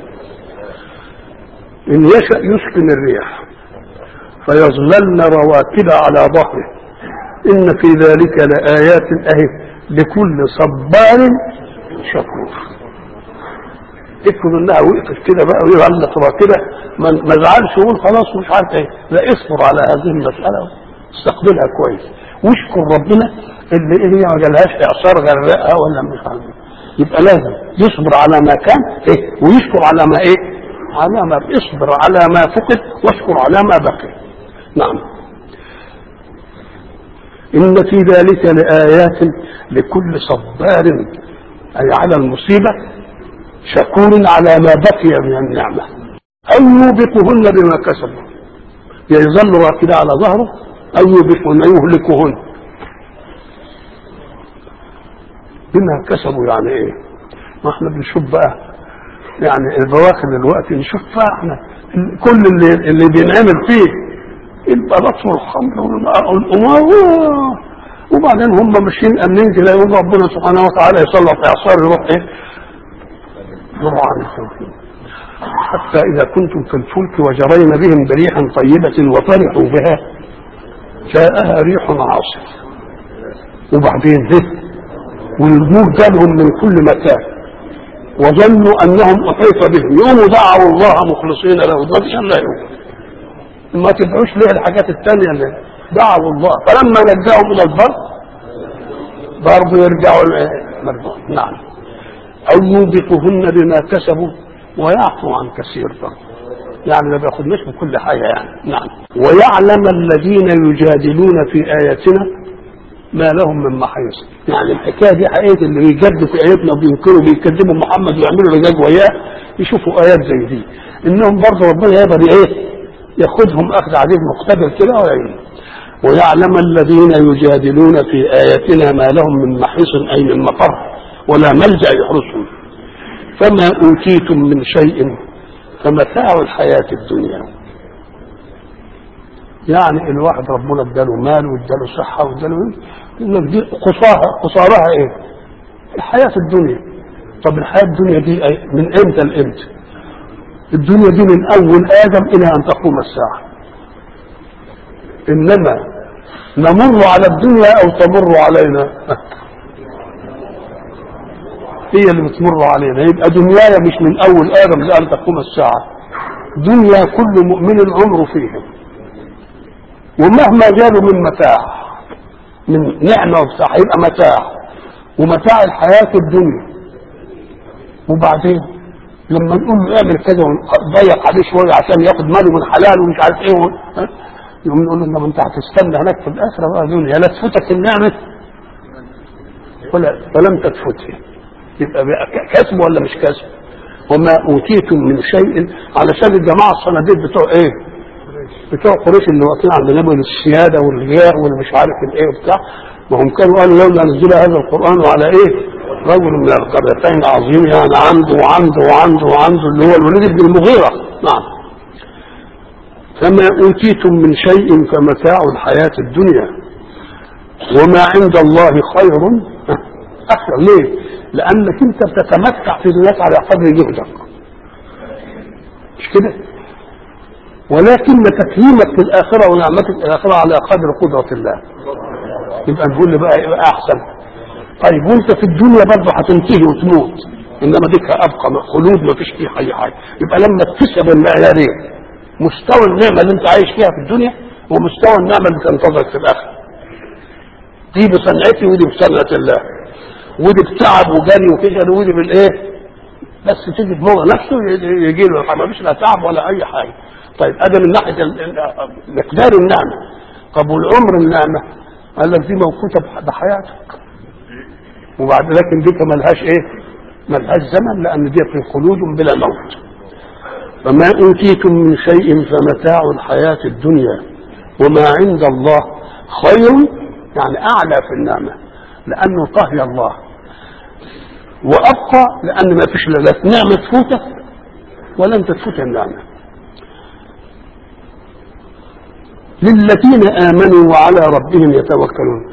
ان يشاء يسكن الريح فيظللن رواكد على ظهره ان في ذلك لآيات اهي لكل صبار شكور. افرض انها وقفت كده بقى ويغلط راكده ما زعلش يقول خلاص مش عارف ايه، لا اصبر على هذه المساله واستقبلها كويس واشكر ربنا اللي هي ما جالهاش اعصار غرقها ولا مش عارف. يبقى لازم يصبر على ما كان ايه ويشكر على ما ايه على ما اصبر على ما فقد واشكر على ما بقي. نعم ان في ذلك لآيات لكل صبار اي على المصيبه شكور على ما بقي من النعمة، أو يوبقهن بما كسبوا، يظل راكدا على ظهره أو يوبقهن يهلكهن بما كسبوا. يعني إيه؟ ما احنا بنشوف بقى يعني البواخر دلوقتي نشوف بقى احنا كل اللي اللي بينعمل فيه البلاط والخمر والأمور وبعدين هم ماشيين امنين كده يقول ربنا سبحانه وتعالى يسلط اعصار يروح ايه؟ يروح عنهم. حتى اذا كنتم في الفلك وجرين بهم بريح طيبه وفرحوا بها جاءها ريح عاصف وبعدين ذه والموج جالهم من كل مكان وظنوا انهم احيط بهم يقوموا دعوا الله مخلصين له الدين لا يؤمن. ما تدعوش ليه الحاجات الثانيه اللي دعوا الله فلما نجاهم الى البر برضه يرجعوا المرجوع. نعم. او يوبقهن بما كسبوا ويعفو عن كثير برضه يعني ما بياخدناش بكل حاجه يعني. نعم. ويعلم الذين يجادلون في اياتنا ما لهم من محيص. يعني الحكايه دي حقيقه اللي بيجدوا في اياتنا وبينكروا بيكذبوا محمد ويعملوا رجاج وياه يشوفوا ايات زي دي انهم برضه ربنا يقدر ايه ياخذهم اخذ عزيز مقتدر كده ويعين. ويعلم الذين يجادلون في اياتنا ما لهم من محيص اي من مفر ولا ملجا يحرسهم. فما اوتيتم من شيء فمتاع الحياه الدنيا. يعني الواحد ربنا اداله مال واداله صحه واداله يقول دي قصارها قصارها ايه؟ الحياه الدنيا. طب الحياه الدنيا دي من امتى لامتى؟ الدنيا دي من اول ادم الى ان تقوم الساعه. انما نمر على الدنيا او تمر علينا هي اللي بتمر علينا. يبقى دنيايا مش من اول ادم الى ان تقوم الساعه. دنيا كل مؤمن عمره فيها ومهما جاله من متاع من نعمه وبتاع هيبقى متاع ومتاع الحياه الدنيا. وبعدين لما نقول له اعمل كذا ونضيق عليه شويه عشان ياخد ماله من حلال ومش عارف ايه يقوم نقول له ما انت هتستنى هناك في الاخره بقى دنيا لا تفوتك النعمه ولا ولم تتفوتها. يبقى كسب ولا مش كسب؟ وما اوتيتم من شيء علشان الجماعه الصناديق بتوع ايه؟ بتوع قريش اللي واقفين عند النبي للسياده والرياء والمش عارف الايه وبتاع وهم كانوا قالوا لولا نزل هذا القران على ايه؟ رجل من القريتين عظيم يعني عنده وعنده وعنده وعنده اللي هو الوليد بن المغيره. نعم. فما اوتيتم من شيء فمتاع الحياه الدنيا وما عند الله خير اكثر. ليه؟ لانك انت بتتمتع في الناس على قدر جهدك مش كده؟ ولكن تكريمك في الاخره ونعمتك في الاخره على قدر قدره الله. يبقى نقول لي بقى يبقى احسن. طيب وانت في الدنيا برضه هتنتهي وتموت انما ديك ابقى خلود ما فيش فيه اي حاجه. يبقى لما تكسب المعيارين مستوى النعمه اللي انت عايش فيها في الدنيا ومستوى النعمه اللي تنتظرك في الاخره. دي بصنعتي ودي بصنعه الله ودي بتعب وجري وكده ودي بالايه؟ بس تيجي بموضع نفسه يجي له ما فيش لا تعب ولا اي حاجه. طيب ادم من ناحيه مقدار النعمه. طب والعمر النعمه قال لك دي موقوته بحياتك وبعد لكن دي ملهاش ايه؟ ملهاش زمن لان دي في خلود بلا موت. فما اوتيتم من شيء فمتاع الحياه الدنيا وما عند الله خير يعني اعلى في النعمه لانه طهي الله وابقى لان ما فيش لا نعمه تفوتك ولا انت تفوت النعمه. للذين آمنوا وعلى ربهم يتوكلون.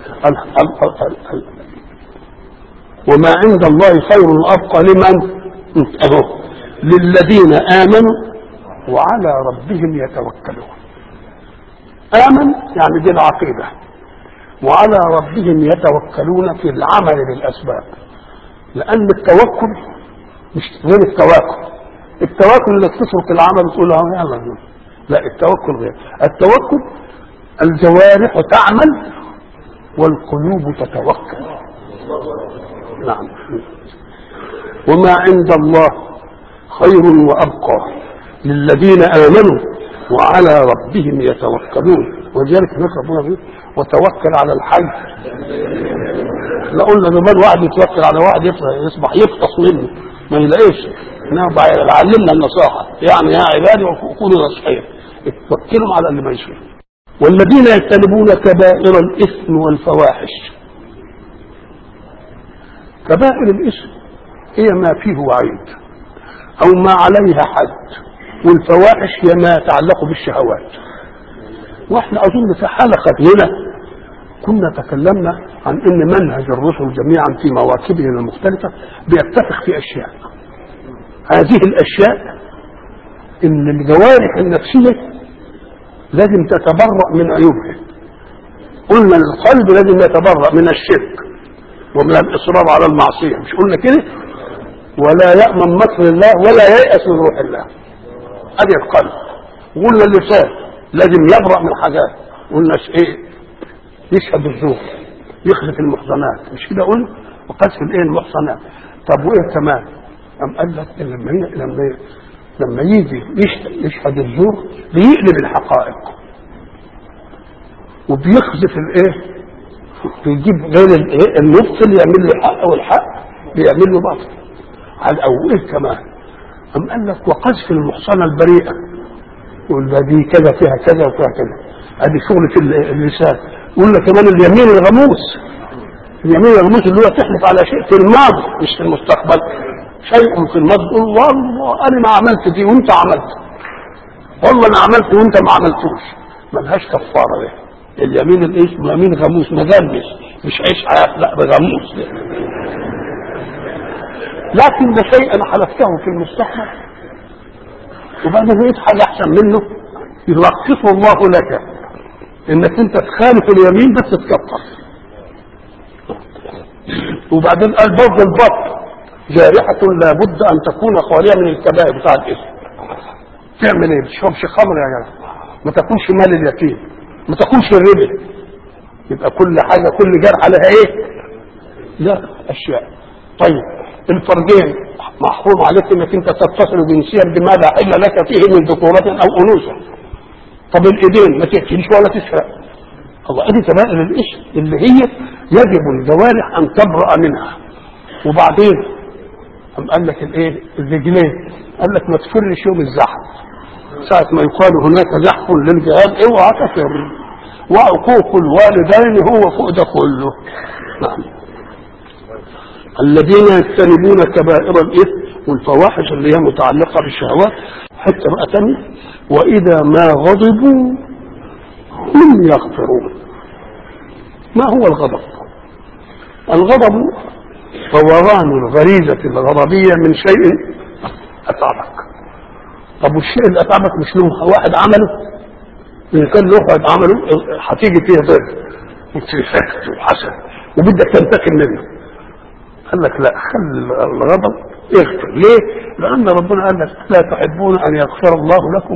وما عند الله خير وأبقى لمن؟ أهو للذين آمنوا وعلى ربهم يتوكلون. آمن يعني دي العقيدة وعلى ربهم يتوكلون في العمل بالأسباب لأن التوكل مش غير التواكل. التواكل انك تترك العمل وتقول له يلا لا التوكل غير. التوكل الجوارح تعمل والقلوب تتوكل. نعم. وما عند الله خير وأبقى للذين آمنوا وعلى ربهم يتوكلون. ولذلك هناك ربنا بيقول وتوكل على الحي. احنا قلنا زمان واحد يتوكل على واحد يصبح يفطس منه ما يلاقيش. علمنا النصاحة يعني يا عبادي وكونوا نصحين اتوكلوا على اللي ما يشوف. والذين يجتنبون كبائر الإثم والفواحش. كبائر الإثم هي ما فيه وعيد أو ما عليها حد والفواحش هي ما يتعلق بالشهوات. واحنا أظن في حلقة هنا كنا تكلمنا عن ان منهج الرسل جميعا في مواكبهم المختلفه بيتفق في اشياء. هذه الاشياء ان الجوارح النفسيه لازم تتبرأ من عيوبها. قلنا القلب لازم يتبرأ من الشرك ومن الاصرار على المعصيه، مش قلنا كده؟ ولا يأمن مكر الله ولا ييأس من روح الله. ادي القلب. وقلنا اللسان لازم يبرأ من حاجات. قلنا ايه؟ يشهد الزور، يخلف المحصنات، مش كده قلنا؟ وقذف الايه المحصنات. طب وايه كمان؟ أم قال لك لما لما لما يجي يشهد الزور بيقلب الحقائق وبيخذف الايه، بيجيب غير الايه المبطل يعمل له حق والحق بيعمل له باطل. على او ايه كمان؟ أم قال لك وقذف المحصنه البريئه، يقول ده دي كذا فيها كذا وفيها كذا. ادي شغله اللسان. قلنا كمان اليمين الغموس. اليمين الغموس اللي هو تحلف على شيء في الماضي مش في المستقبل. شيء في الماضي تقول والله انا ما عملت دي وانت عملت، والله انا عملت وانت ما عملتوش، ملهاش كفاره ده. اليمين الايش؟ يمين غموس، مجمس، مش عيش حياه، لا بغموس. لكن ده شيء انا حلفته في المستقبل وبعدين لقيت حاجه احسن منه يلقفه الله لك انك انت تخالف اليمين بس تكفر. وبعدين قال برضه البط جارحة لابد ان تكون خالية من الكبائر بتاع الاسم. تعمل ايه؟ ما تشربش خمر يا جماعه، ما تاكلش مال اليتيم، ما تاكلش الربا. يبقى كل حاجه كل جرح لها ايه؟ لا اشياء. طيب الفرجين محروم عليك انك انت تتصل جنسيا بما لا حل لك فيه من ذكورة او انوثة. طب الايدين ما تقتلش ولا تسرق. الله، ادي كبائر الاسم اللي هي يجب الجوارح ان تبرأ منها. وبعدين قام قال لك الايه؟ الرجلين قال لك ما تفرش يوم الزحف، ساعة ما يقال هناك زحف للجهاد اوعى تفر. وعقوق الوالدين هو فوق ده كله. نعم. الذين يجتنبون كبائر الاثم والفواحش اللي هي متعلقه بالشهوات. حتى بقى تاني واذا ما غضبوا هم يغفرون. ما هو الغضب؟ الغضب فوران الغريزه الغضبيه من شيء اتعبك. طب والشيء اللي اتعبك مش له واحد عمله؟ ان كان له واحد عمله هتيجي فيه ضد وتفكت وحسن وبدك تنتقم منه. قال لك لا، خلي الغضب يغفر. ليه؟ لان ربنا قال لك لا تحبون ان يغفر الله لكم.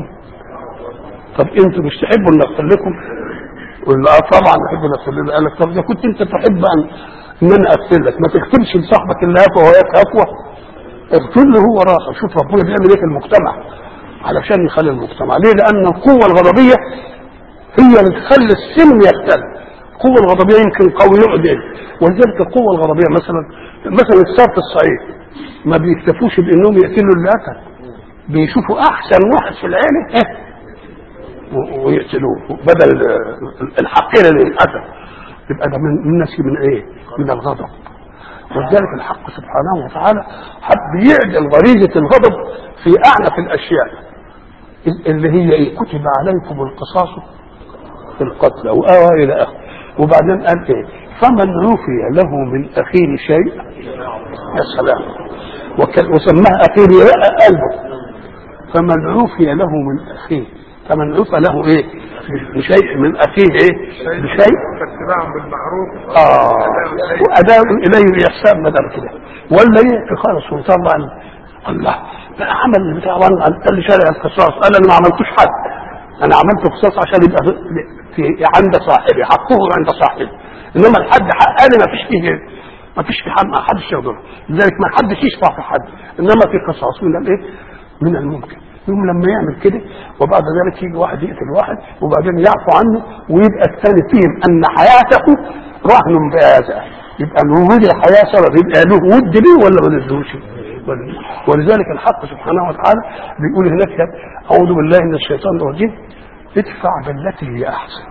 طب انتوا مش تحبوا ان يغفر لكم؟ ولا اه طبعا احب ان يغفر لكم. قال لك طب اذا كنت انت تحب ان ان انا اغفر لك ما تغفرش لصاحبك اللي هاته وهيك هفوه، اغفر له هو راحه. شوف ربنا بيعمل ايه في المجتمع علشان يخلي المجتمع. ليه؟ لان القوه الغضبيه هي اللي تخلي السلم يختل. القوه الغضبيه يمكن قوي يعدل. ولذلك القوه الغضبيه مثلا مثلا السار في الصعيد ما بيكتفوش بانهم يقتلوا اللي قتل، بيشوفوا احسن واحد في العيله اه ويقتلوه بدل الحقير اللي انقتل. يبقى ده من الناس من ايه؟ من الغضب. ولذلك الحق سبحانه وتعالى حب يعدل غريزه الغضب في اعنف الاشياء اللي هي ايه؟ كتب عليكم القصاص في القتل او اه الى اخره. وبعدين قال ايه؟ فمن عفي له من اخيه شيء. يا سلام. وسماه اخيه قلبه. فمن عفي له من اخيه، فمن عفى له ايه؟ بشيء من اخيه ايه؟ بشيء فاتباع بالمعروف اه واداء اليه باحسان بدل كده. ولا ايه؟ خالص وطبعا الله بقى عمل بتاع قال لي شارع القصاص. قال انا ما عملتوش حد، انا عملت قصاص عشان يبقى في عند صاحبي حقه عند صاحبي، انما الحد حق انا ما فيش فيه ما فيش في حد ما حدش يقدر. لذلك ما حدش يشفع في حد، انما في قصاص من الايه؟ من الممكن. يوم لما يعمل كده وبعد ذلك يجي واحد يقتل واحد وبعدين يعفو عنه ويبقى الثاني فيهم ان حياته رهن بهذا، يبقى وجود الحياه سبب يبقى له ود ليه ولا ما لهوش؟ ولذلك الحق سبحانه وتعالى بيقول هناك اعوذ بالله من الشيطان الرجيم ادفع بالتي هي احسن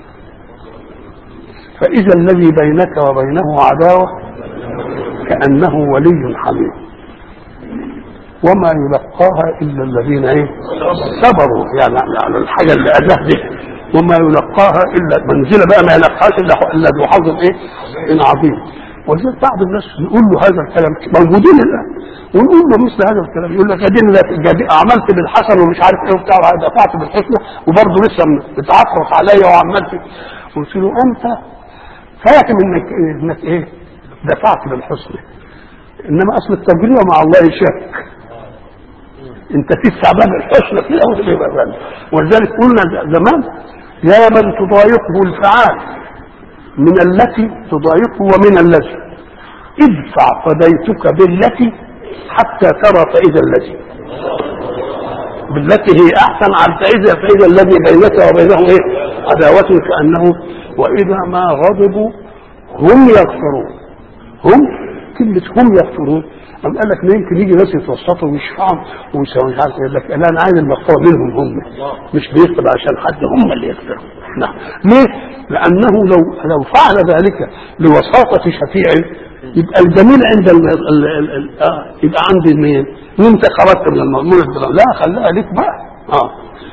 فاذا الذي بينك وبينه عداوه كانه ولي حميم وما يلقاها الا الذين ايه؟ صبروا. يعني على الحاجه اللي اذاه به وما يلقاها الا منزله بقى ما يلقاهاش الا الا ذو حظ ايه؟ ان عظيم. ولذلك بعض الناس يقول له هذا الكلام موجودين الان ونقول له مثل هذا الكلام يقول لك ادين عملت بالحسن ومش عارف ايه وبتاع دفعت بالحسنى وبرضه لسه بتعفرط عليا وعملت. قلت له انت فاهم انك انك ايه؟ دفعت بالحسنى، انما اصل التجربه مع الله شك. انت تدفع باب الحسنى كده ولذلك قلنا زمان يا من تضايقه الفعال من التي تضايقه ومن الذي ادفع فديتك بالتي حتى ترى فإذا الذي بالتي هي احسن عن فإذا فإذا الذي بينك وبينه ايه؟ عداوة كأنه. واذا ما غضبوا هم يغفرون. هم كلمة هم يغفرون أم قال لك ما يمكن يجي ناس يتوسطوا ويشفعوا ويسووا مش عارف. يقول لك لا انا عايز المغفرة منهم هم، مش بيكتب عشان حد هم اللي يغفروا. نعم. ليه؟ لأنه لو لو فعل ذلك لوساطة شفيع يبقى الجميل عند ال ال ال ال آه يبقى عندي مين؟ وانت خرجت من المأمون الدرام. لا خليها ليك بقى. اه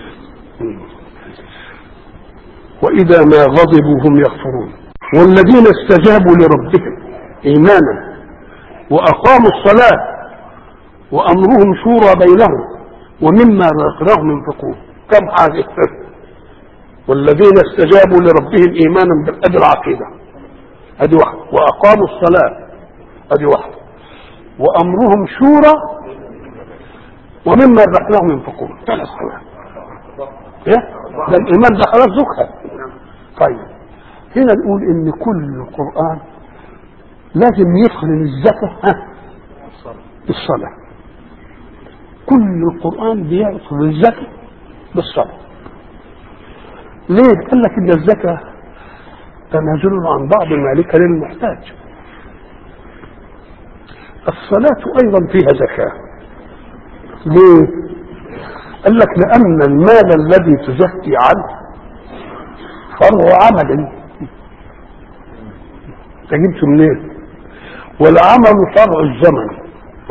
وإذا ما غضبوا هم يغفرون. والذين استجابوا لربهم إيمانا وأقاموا الصلاة وأمرهم شورى بينهم ومما رزقناهم ينفقون. كم حاجة؟ والذين استجابوا لربهم إيمانا بالأدي العقيدة هذه واحدة، وأقاموا الصلاة هذه واحدة، وأمرهم شورى ومما رزقناهم ينفقون. ثلاث حاجات. إيه؟ ده الإيمان ده خلاص ذكر. طيب هنا نقول إن كل القرآن لازم يقرن الزكاة ها بالصلاة. كل القرآن بيقرن الزكاة بالصلاة. ليه؟ قال لك إن الزكاة تنازل عن بعض مالك للمحتاج. الصلاة أيضا فيها زكاة. ليه؟ قال لك لأن المال الذي تزكي عنه فرع عمل تجيبته منين؟ والعمل فرع الزمن،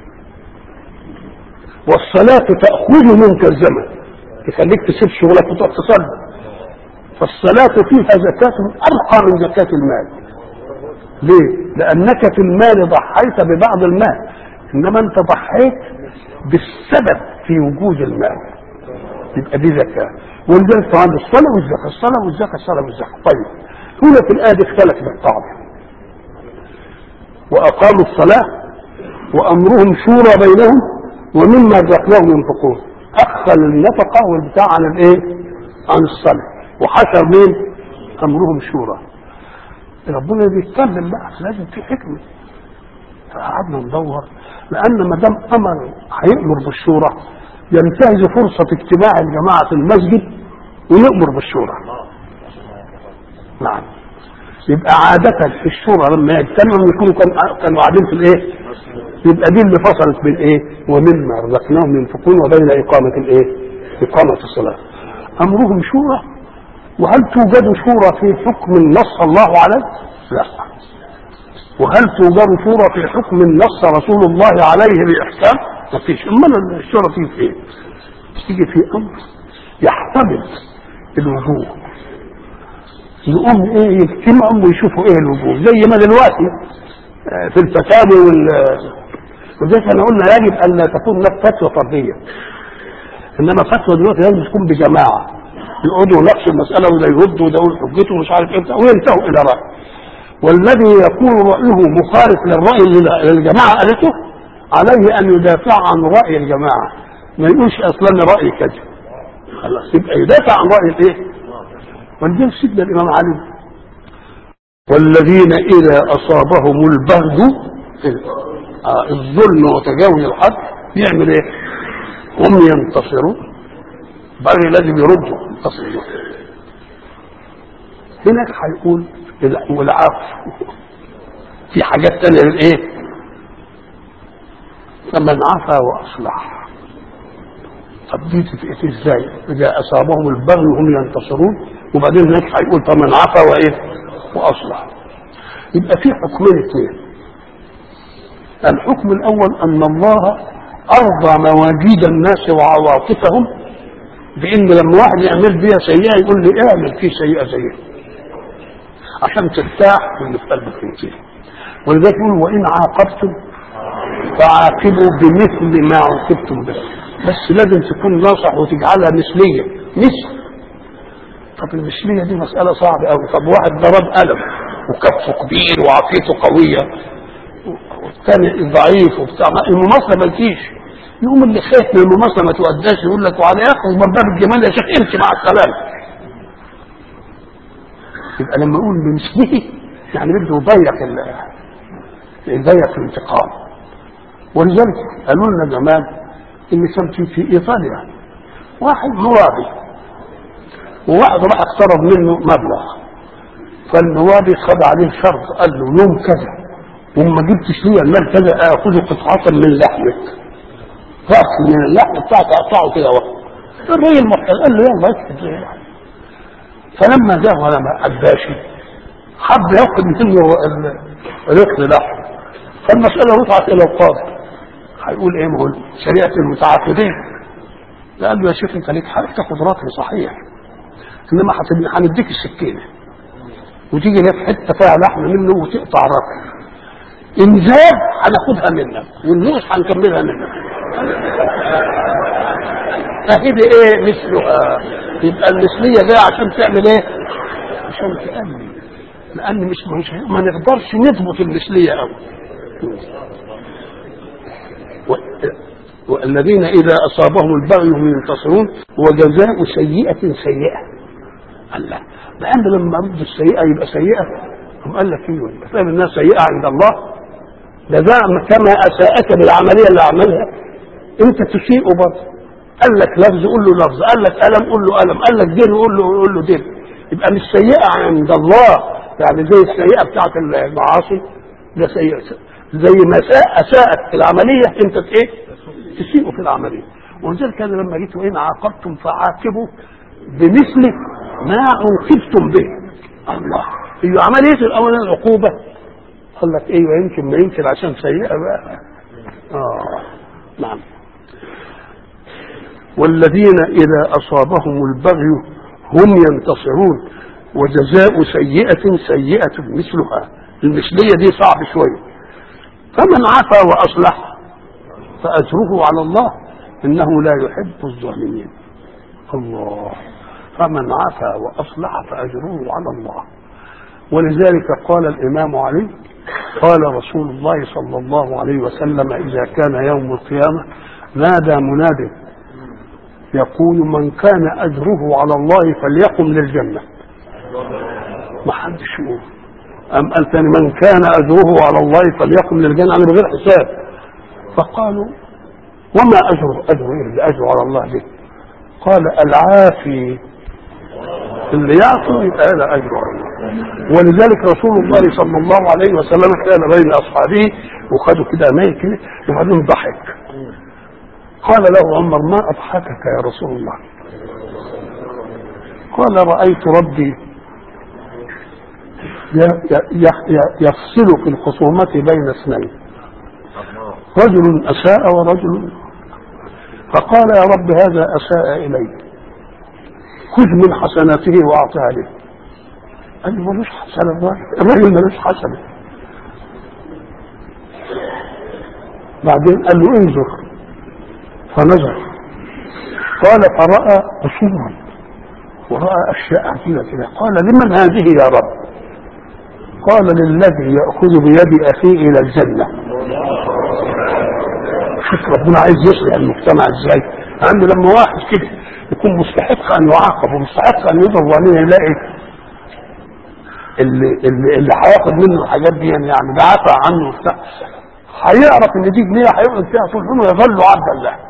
والصلاة تأخذ منك الزمن تخليك تسيب شغلك وتقعد تصلي. فالصلاة فيها زكاة أرقى من زكاة المال. ليه؟ لأنك في المال ضحيت ببعض المال، إنما أنت ضحيت بالسبب في وجود المال، يبقى دي زكاة. ولذلك طبعا الصلاة والزكاة الصلاة والزكاة الصلاة والزكاة. طيب هنا في الآية اختلف بالقاعدة. وأقاموا الصلاة وأمرهم شورى بينهم ومما رزقناهم ينفقون. أخل النفقة والبتاع عن الإيه؟ عن الصلاة، وحشر مين؟ أمرهم شورى. ربنا بيتكلم بقى لازم في حكمة. فقعدنا ندور، لأن ما دام أمر هيأمر بالشورى ينتهز فرصة اجتماع الجماعة في المسجد ويأمر بالشورى. نعم. يبقى عادة في الشورى لما يجتمعوا يكونوا كانوا قاعدين في الايه؟ يبقى دي اللي فصلت بين ايه؟ ومما رزقناهم ينفقون وبين إقامة الايه؟ إقامة الصلاة. أمرهم شورى. وهل توجد شورى في حكم نص الله عليه؟ لا. وهل توجد شورى في حكم نص رسول الله عليه بإحكام؟ ما فيش. أما الشورى فيه في ايه؟ تيجي في أمر يحتمل الوجوه، يقوم ايه يجتمعوا ويشوفوا ايه الوجوه، زي ما دلوقتي في الفتاوى وال وزي ما قلنا يجب ان لا تكون لك فتوى فرديه، انما فتوى دلوقتي لازم تكون بجماعه يقعدوا نفس المساله وده يردوا وده يقول حجته ومش عارف ايه وينتهوا الى راي. والذي يكون رايه مخالف للراي اللي الجماعه قالته عليه ان يدافع عن راي الجماعه، ما يقولش اصلا رايي كذا، خلاص يبقى يدافع عن راي الايه. ولذلك سيدنا الإمام علي والذين إذا أصابهم البغي الظلم وتجاوز الحد يعمل إيه؟ هم ينتصرون. بغي لازم يردوا ينتصرون. هناك هيقول والعفو في حاجات تانية للإيه؟ فمن عفا وأصلح. طب دي تتقيت ازاي؟ إذا أصابهم البغي هم ينتصرون، وبعدين هناك هيقول فمن عفا وايه واصلح. يبقى في حكمين اثنين. الحكم الاول ان الله ارضى مواجيد الناس وعواطفهم بان لما واحد يعمل بيها سيئه يقول لي اعمل فيه سيئه زيها عشان ترتاح من في قلبك انت. ولذلك يقول وان عاقبتم فعاقبوا بمثل ما عوقبتم به، بس لازم تكون ناصح وتجعلها مثليه. مثل طب المثليه دي مساله صعبه قوي. طب واحد ضرب قلم وكفه كبير وعافيته قويه والثاني ضعيف وبتاع، المماثله ما تجيش. يقوم اللي خايف من المماثله ما تؤداش يقول لك وعلى ياخذ من باب الجمال يا شيخ امشي مع السلامه. يبقى لما يقول بمثله يعني بده يضيق يضيق الانتقام. ولذلك قالوا لنا زمان ان كان في في ايطاليا واحد مرابي وواحد راح اقترض منه مبلغ، فالمرابي خد عليه شرط قال له يوم كذا وما جبتش لي المال كذا اخذ قطعه من لحمك، راس من اللحم بتاعك اقطعه كده واحد. الراجل محتاج قال له يلا اكتب. فلما جاء ولا ما قداشي حب ياخذ منه رقل لحم، فالمساله رفعت الى القاضي. هيقول ايه؟ ما هو شريعه المتعاقدين. قال له يا شيخ انت ليك حق تاخذ رقل صحيح، انما هنديك السكينه وتيجي لك حته فيها لحم منه وتقطع رقل، ان زاد هناخدها منك والنص هنكملها منك. فهذه ايه مثلها؟ يبقى المثليه دي عشان تعمل ايه؟ عشان تأمن، لان مش مش ما نقدرش نضبط المثليه قوي. والذين اذا اصابهم البغي هم ينتصرون وجزاء سيئه سيئه. الله، لان لما رد السيئه يبقى سيئه. هم قال لك ايه؟ فاهم الناس سيئه عند الله جزاء كما اساءك بالعمليه اللي عملها انت تسيء برضه. قال لك لفظ قول له لفظ، قال لك قلم قول له قلم، قال لك دين قول له قول له دين. يبقى مش سيئه عند الله يعني زي السيئه بتاعت المعاصي، ده سيئه زي ما اساءت في العمليه انت ايه؟ تسيء في العمليه. ولذلك انا لما جيت وان عاقبتم فعاقبوا بمثل ما عوقبتم به. الله، هي عمليه الاول العقوبه قال لك ايوه يمكن ما يمكن عشان سيئه بقى. اه نعم. والذين اذا اصابهم البغي هم ينتصرون وجزاء سيئه سيئه مثلها. المثليه دي صعب شويه. فمن عفا واصلح فاجره على الله انه لا يحب الظالمين. الله، فمن عفا واصلح فاجره على الله. ولذلك قال الامام علي قال رسول الله صلى الله عليه وسلم اذا كان يوم القيامه نادى مناد يقول من كان اجره على الله فليقم للجنه. ما حدش يقول. ام قال ثاني من كان اجره على الله فليقم للجنه يعني بغير حساب. فقالوا وما اجره؟ اجره ايه اللي اجره على الله دي؟ قال العافي اللي يعفو يبقى هذا اجره على الله. ولذلك رسول الله صلى الله عليه وسلم كان بين اصحابه وخدوا كده ماء كده وبعدين ضحك. قال له عمر ما اضحكك يا رسول الله؟ قال رايت ربي يفصل في الخصومه بين اثنين رجل اساء ورجل، فقال يا رب هذا اساء الي خذ من حسناته واعطها له. قال له ملوش حسنه، الراجل ملوش حسنه. بعدين قال له انظر، فنظر قال فراى قصورا وراى اشياء عجيبه كده. قال لمن هذه يا رب؟ قال للذي ياخذ بيد اخيه الى الجنه. شوف ربنا عايز يصلح المجتمع ازاي. عنده لما واحد كده يكون مستحق ان يعاقب ومستحق ان يضرب وبعدين يلاقي اللي اللي, اللي هياخد منه الحاجات دي يعني ده عفى عنه وبتاع، هيعرف ان دي جنيه هيقعد فيها طول عمره يظل عبدا له.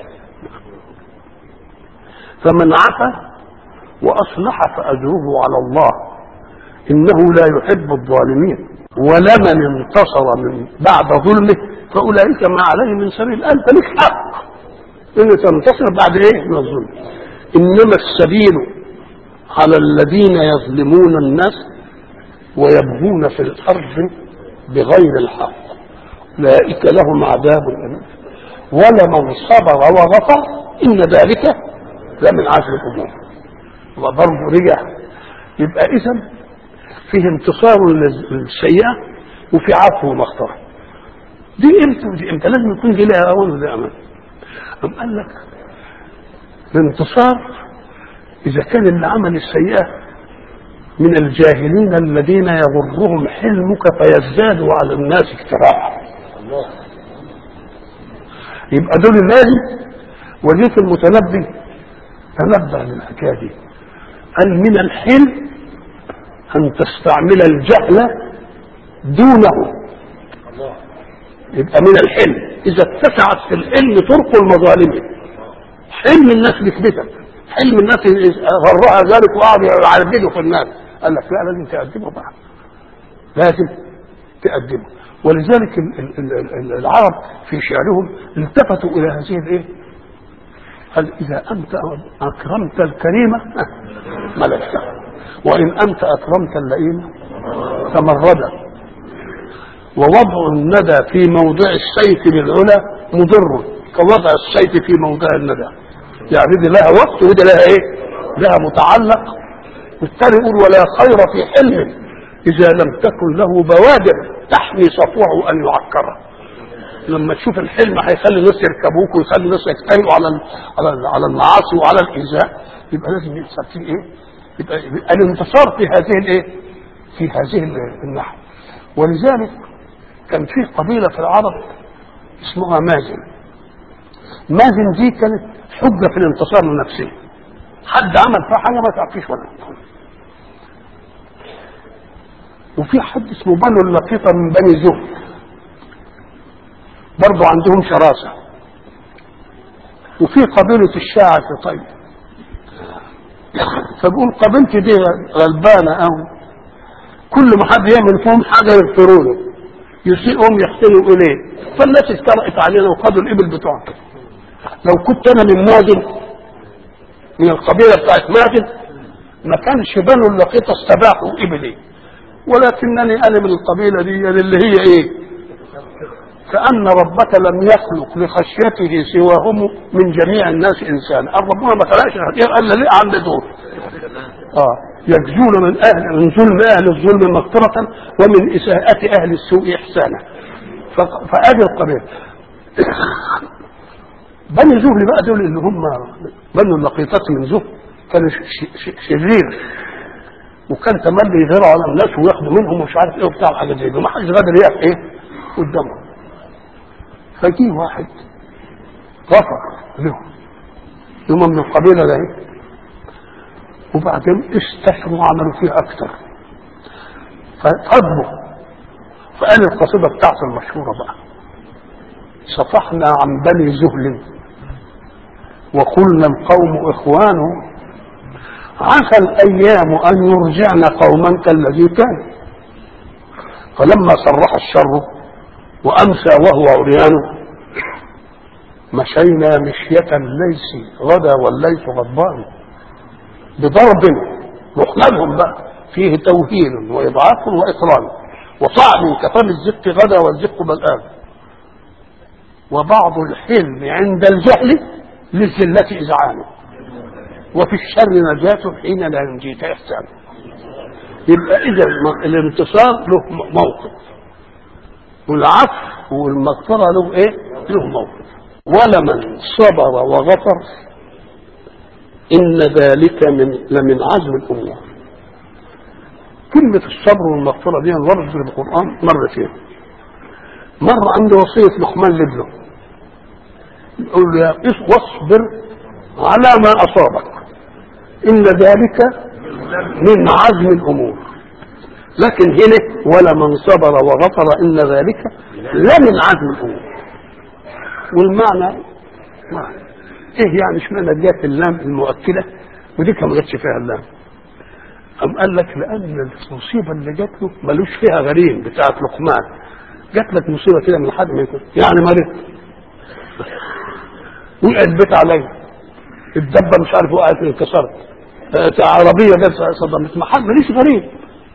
فمن عفى واصلح فاجره على الله انه لا يحب الظالمين. ولمن انتصر من بعد ظلمه فاولئك ما عليه من سبيل. انت لك حق ان تنتصر بعد ايه؟ من الظلم. انما السبيل على الذين يظلمون الناس ويبغون في الارض بغير الحق اولئك لهم عذاب اليم ولمن صبر وغفر ان ذلك لا من عزم الامور وضربه رجع. يبقى اذا فيه انتصار للسيئه وفي عفو ومغفره. دي امتى ودي امتى؟ لازم يكون دي لها اوان ودي امان. أم قال لك الانتصار اذا كان اللي عمل السيئه من الجاهلين الذين يغرهم حلمك فيزدادوا على الناس اكتراعا، يبقى دول لازم. وليك المتنبي تنبه للحكايه دي، قال من الحلم ان تستعمل الجهل دونه. يبقى من الحلم اذا اتسعت في الحلم طرق المظالم. حلم الناس بكبتك، حلم الناس غرها ذلك وقعدوا يعذبوا في الناس، قال لك لا لازم تقدمه بقى، لازم تقدمه. ولذلك العرب في شعرهم التفتوا الى هذه الايه؟ قال اذا انت اكرمت الكريمه ملكته، وان انت اكرمت اللئيمه تمردا، ووضع الندى في موضع السيف للعلا مضر كوضع السيف في موضع الندى. يعني دي لها وقت ودي لها ايه؟ لها متعلق. والتاني يقول ولا خير في حلم اذا لم تكن له بوادر تحمي صفوه ان يعكره. لما تشوف الحلم هيخلي الناس يركبوك ويخلي الناس يجتمعوا على على على المعاصي وعلى الايذاء، يبقى لازم يحصل فيه ايه؟ يبقى الانتصار في هذه الايه؟ في هذه النحو. ولذلك كان في قبيله في العرب اسمها مازن. مازن دي كانت حجه في الانتصار لنفسه، حد عمل فيها حاجه ما تعرفيش ولا. وفي حد اسمه بنو اللقيطه من بني زهد برضو عندهم شراسه. وفي قبيله الشاعر في طيب، فبقول قبيلتي دي غلبانه قوي، كل ما حد يعمل فيهم حاجه يغفروا له، يسيئهم يحسنوا اليه، فالناس اتكرأت علينا وخدوا الابل بتوعك. لو كنت انا من مازن من القبيله بتاعت مازن ما كانش بنو اللقيطه استباحوا ابلي، ولكنني انا من القبيله دي اللي هي ايه؟ كأن ربك لم يخلق لخشيته سواهم من جميع الناس انسان. ربنا ما خلقش قال لي عند دول اه يجزون من اهل من ظلم اهل الظلم مغفرة ومن اساءة اهل السوء احسانا. فادي القبيله. بني زهل بقى دول اللي هم بنو اللقيطات من زهل كانوا شرير، وكان تملي يغيروا على الناس وياخدوا منهم ومش عارف ايه وبتاع الحاجات دي، وما حدش قادر يقف ايه قدامهم. فجي واحد غفر لهم هم من القبيله ده، وبعدين استشروا وعملوا فيه اكثر فقضوا. فقال القصيده بتاعته المشهوره بقى: صفحنا عن بني زهل وقلنا القوم اخوانه، عسى الايام ان يرجعن قوما كالذي كان، فلما صرح الشر وامسى وهو عريان مشينا مشية الليث غدا والليث غضبان، بضرب رحنا لهم بقى فيه توهين واضعاف واقران وطعن كفم الزق غدا والزق بلآن، وبعض الحلم عند الجهل للذلة إذعانه، وفي الشر نجاة حين لا ينجيك إحسانه. يبقى إذا الانتصار له موقف، والعفو والمغفرة له إيه؟ له موقف. ولمن صبر وغفر إن ذلك من لمن عزم الأمور. كلمة الصبر والمغفرة دي ورد في القرآن مرتين. مرة عنده وصية لقمان لابنه يقول له يا واصبر على ما أصابك إن ذلك من عزم الأمور. لكن هنا ولمن صبر وغفر إن ذلك لمن عزم الأمور. والمعنى معنى. إيه يعني اشمعنى جت اللام المؤكدة ودي كان ما جاتش فيها اللام؟ أم قال لك لأن المصيبة اللي جات له ملوش فيها غريم بتاعت لقمان. جات لك مصيبة كده من حد ما يكون يعني مريض وقعت بيت عليا، الدبة مش عارف وقعت انكسرت، عربية بس صدمت، ما حد ماليش غريب.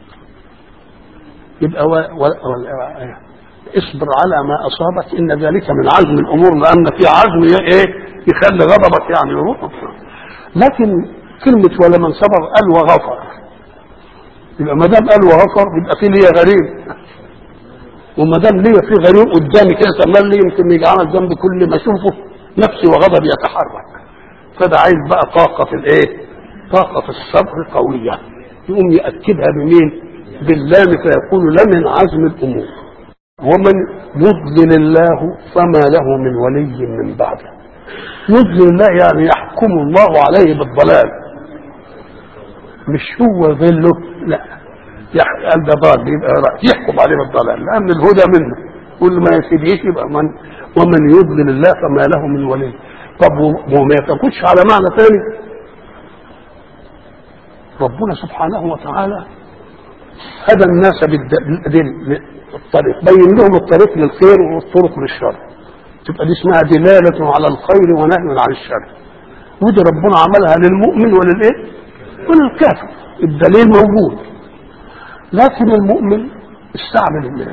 يبقى و... و... و... اصبر على ما أصابك إن ذلك من عزم الأمور، لأن في عزم ايه يخلي غضبك يعني يروح. لكن كلمة ولمن صبر قال وغفر، يبقى ما دام قال وغفر يبقى في ليا غريب، وما دام ليا في غريب قدامي كده تملي يمكن يجي عمل ذنب كل ما اشوفه نفسي وغضب يتحرك. فده عايز بقى طاقة في الايه؟ طاقة في الصبر قوية، يقوم يأكدها بمين؟ باللام، فيقول لمن عزم الأمور. ومن يضلل الله فما له من ولي من بعده. يضلل الله يعني يحكم الله عليه بالضلال، مش هو ظله، لا، قال ده ضال يبقى يحكم عليه بالضلال، لأن الهدى منه، كل ما يسيبيش يبقى من. ومن يضلل الله فما له من ولي. طب وما يتكونش على معنى ثاني، ربنا سبحانه وتعالى هدى الناس بالطريق، بين لهم الطريق للخير والطرق للشر، تبقى دي اسمها دلالة على الخير ونهي عن الشر. ودي ربنا عملها للمؤمن وللايه؟ وللكافر، الدليل موجود. لكن المؤمن استعمل الله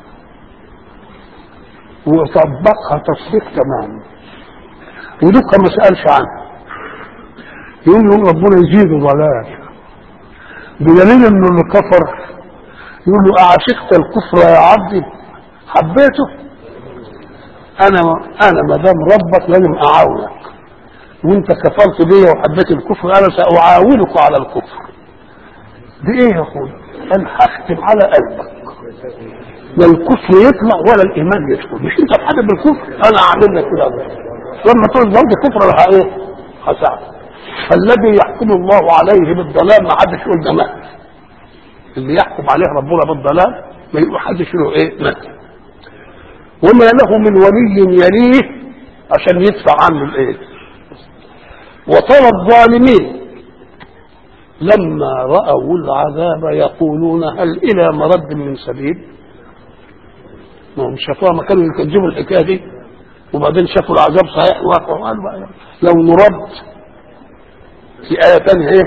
وطبقها تطبيق تمام، ودك ما سألش عنه، يقول له ربنا يزيده ضلال، بدليل انه اللي كفر يقول له اعشقت الكفر يا عبدي حبيته، انا انا ما دام ربك لازم اعاونك، وانت كفرت بيا وحبيت الكفر انا ساعاونك على الكفر. بايه يا اخويا؟ انا هختم على قلبك، لا الكفر يطلع ولا الايمان يدخل، مش انت تحارب الكفر، انا اعمل لك كده لما تقول برضه كفر راح ايه؟ هساعدك. فالذي يحكم الله عليه بالضلال ما حدش يقول ده مات، اللي يحكم عليه ربنا بالضلال ما يقول حدش له ايه؟ مات. وما له من ولي يليه عشان يدفع عنه الايه. وترى الظالمين لما رأوا العذاب يقولون هل الى مرد من سبيل. ما هم شافوها، ما كانوا يكذبوا الحكايه دي، وبعدين شافوا العذاب صحيح واقع وقالوا بقى لو نرد. في آية ثانية ايه؟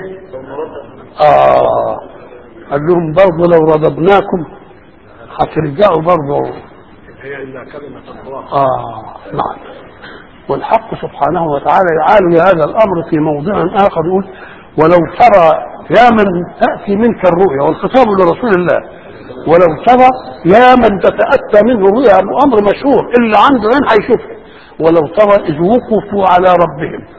آه قال لهم برضه لو رددناكم هترجعوا برضه. هي إلا كلمة الله. آه نعم. والحق سبحانه وتعالى يعالج هذا الأمر في موضع آخر، يقول ولو ترى يا من تأتي منك الرؤيا، والخطاب لرسول الله، ولو ترى يا من تتأتى منه الرؤيا، أمر مشهور اللي عنده عين هيشوفه. ولو ترى إذ وقفوا على ربهم،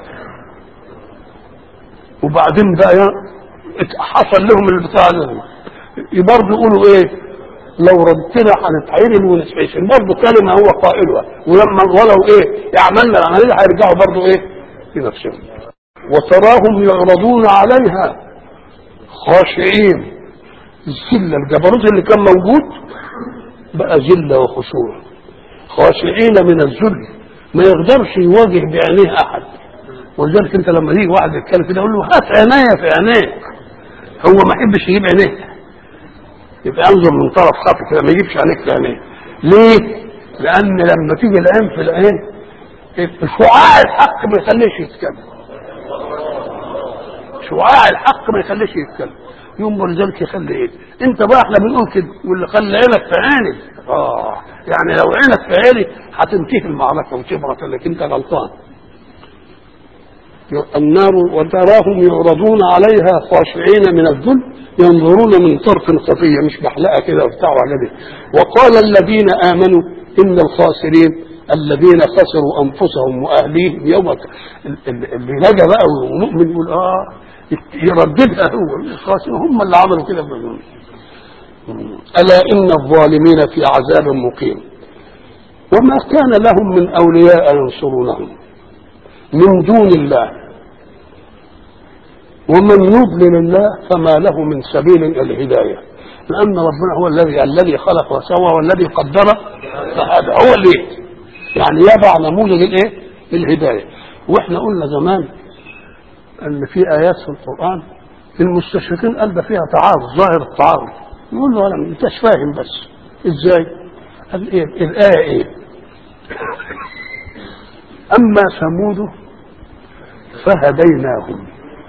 وبعدين بقى حصل لهم البتاع ده، برضه يقولوا ايه؟ لو ردتنا هنتعين ونتعيشن، برضه كلمه هو قائلها، ولما ولو ايه يعملنا العمليه هيرجعوا برضه ايه؟ في نفسهم. وتراهم يعرضون عليها خاشعين، الذله الجبروت اللي كان موجود بقى ذله وخشوع، خاشعين من الذل، ما يقدرش يواجه بعينيه احد. ولذلك انت لما يجي واحد يتكلم كده يقول له هات عينيا في عينيك، هو ما يحبش يجيب عينيه، يبقى انظر من طرف خطي كده، ما يجيبش عينيك في عينيه. ليه؟ لان لما تيجي العين في العين شعاع الحق ما يخليش يتكلم، شعاع الحق ما يخليش يتكلم، يوم ولذلك يخلي ايه؟ انت بقى احنا بنقول كده، واللي خلي عينك في عيني، اه يعني لو عينك في عيني هتنتهي المعركه وتبرك لك انت غلطان. النار وتراهم يعرضون عليها خاشعين من الذل ينظرون من طرف خفية، مش بحلقة كده وبتاع وعجبه. وقال الذين آمنوا إن الخاسرين الذين خسروا أنفسهم وأهليهم يوم اللي نجا بقى ومؤمن يقول آه يرددها، هو الخاسرين هم اللي عملوا كده. ألا إن الظالمين في عذاب مقيم. وما كان لهم من أولياء ينصرونهم من دون الله، ومن يضلل الله فما له من سبيل الى الهدايه، لان ربنا هو الذي الذي خلق وسوى والذي قدر فهذا هو اللي يعني يضع نموذج الايه؟ الهدايه. واحنا قلنا زمان ان في ايات في القران المستشرقين قال ده فيها تعارض، ظاهر التعارض، يقول له انا ما انتش فاهم بس ازاي؟ قال ايه الايه ايه؟ أما ثمود فهديناهم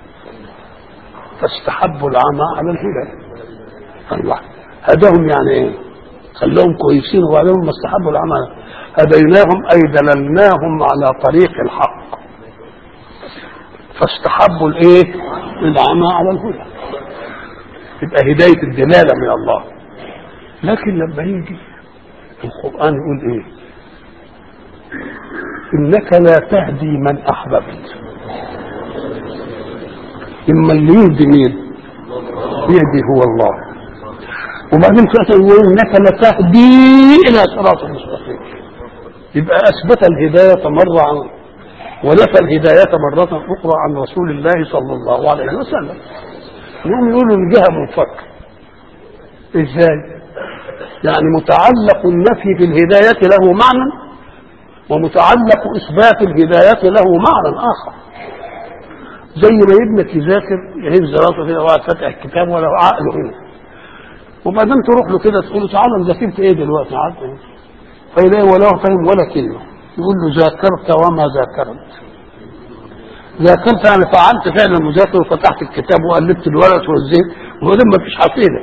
فاستحبوا العمى على الهدى. الله هداهم يعني ايه؟ خلاهم كويسين وبعدين ما استحبوا العمى. هديناهم أي دللناهم على طريق الحق فاستحبوا الايه؟ العمى على الهدى. تبقى هدايه الدلاله من الله. لكن لما يجي القران يقول ايه؟ انك لا تهدي من احببت. اما اللي يهدي مين؟ يهدي هو الله. وبعدين يقول انك لتهدي الى صراط مستقيم. يبقى اثبت الهدايه مره عن ونفى الهدايه مره اخرى عن رسول الله صلى الله عليه وسلم. يقوم يقولوا الجهه منفك. ازاي؟ يعني متعلق النفي بالهدايه له معنى، ومتعلق اثبات الهدايه له معنى اخر. زي ما ابنك يذاكر يهز راسه كده وقاعد فاتح الكتاب ولا عقله هنا، وبعدين تروح له كده تقول له تعالى انت ذاكرت ايه دلوقتي؟ عارف فيلاقي ولا فاهم ولا كلمه. يقول له ذاكرت وما ذاكرت. ذاكرت يعني فعلت فعل المذاكره وفتحت الكتاب وقلبت الورق والزيت وبعدين ما فيش حصيله.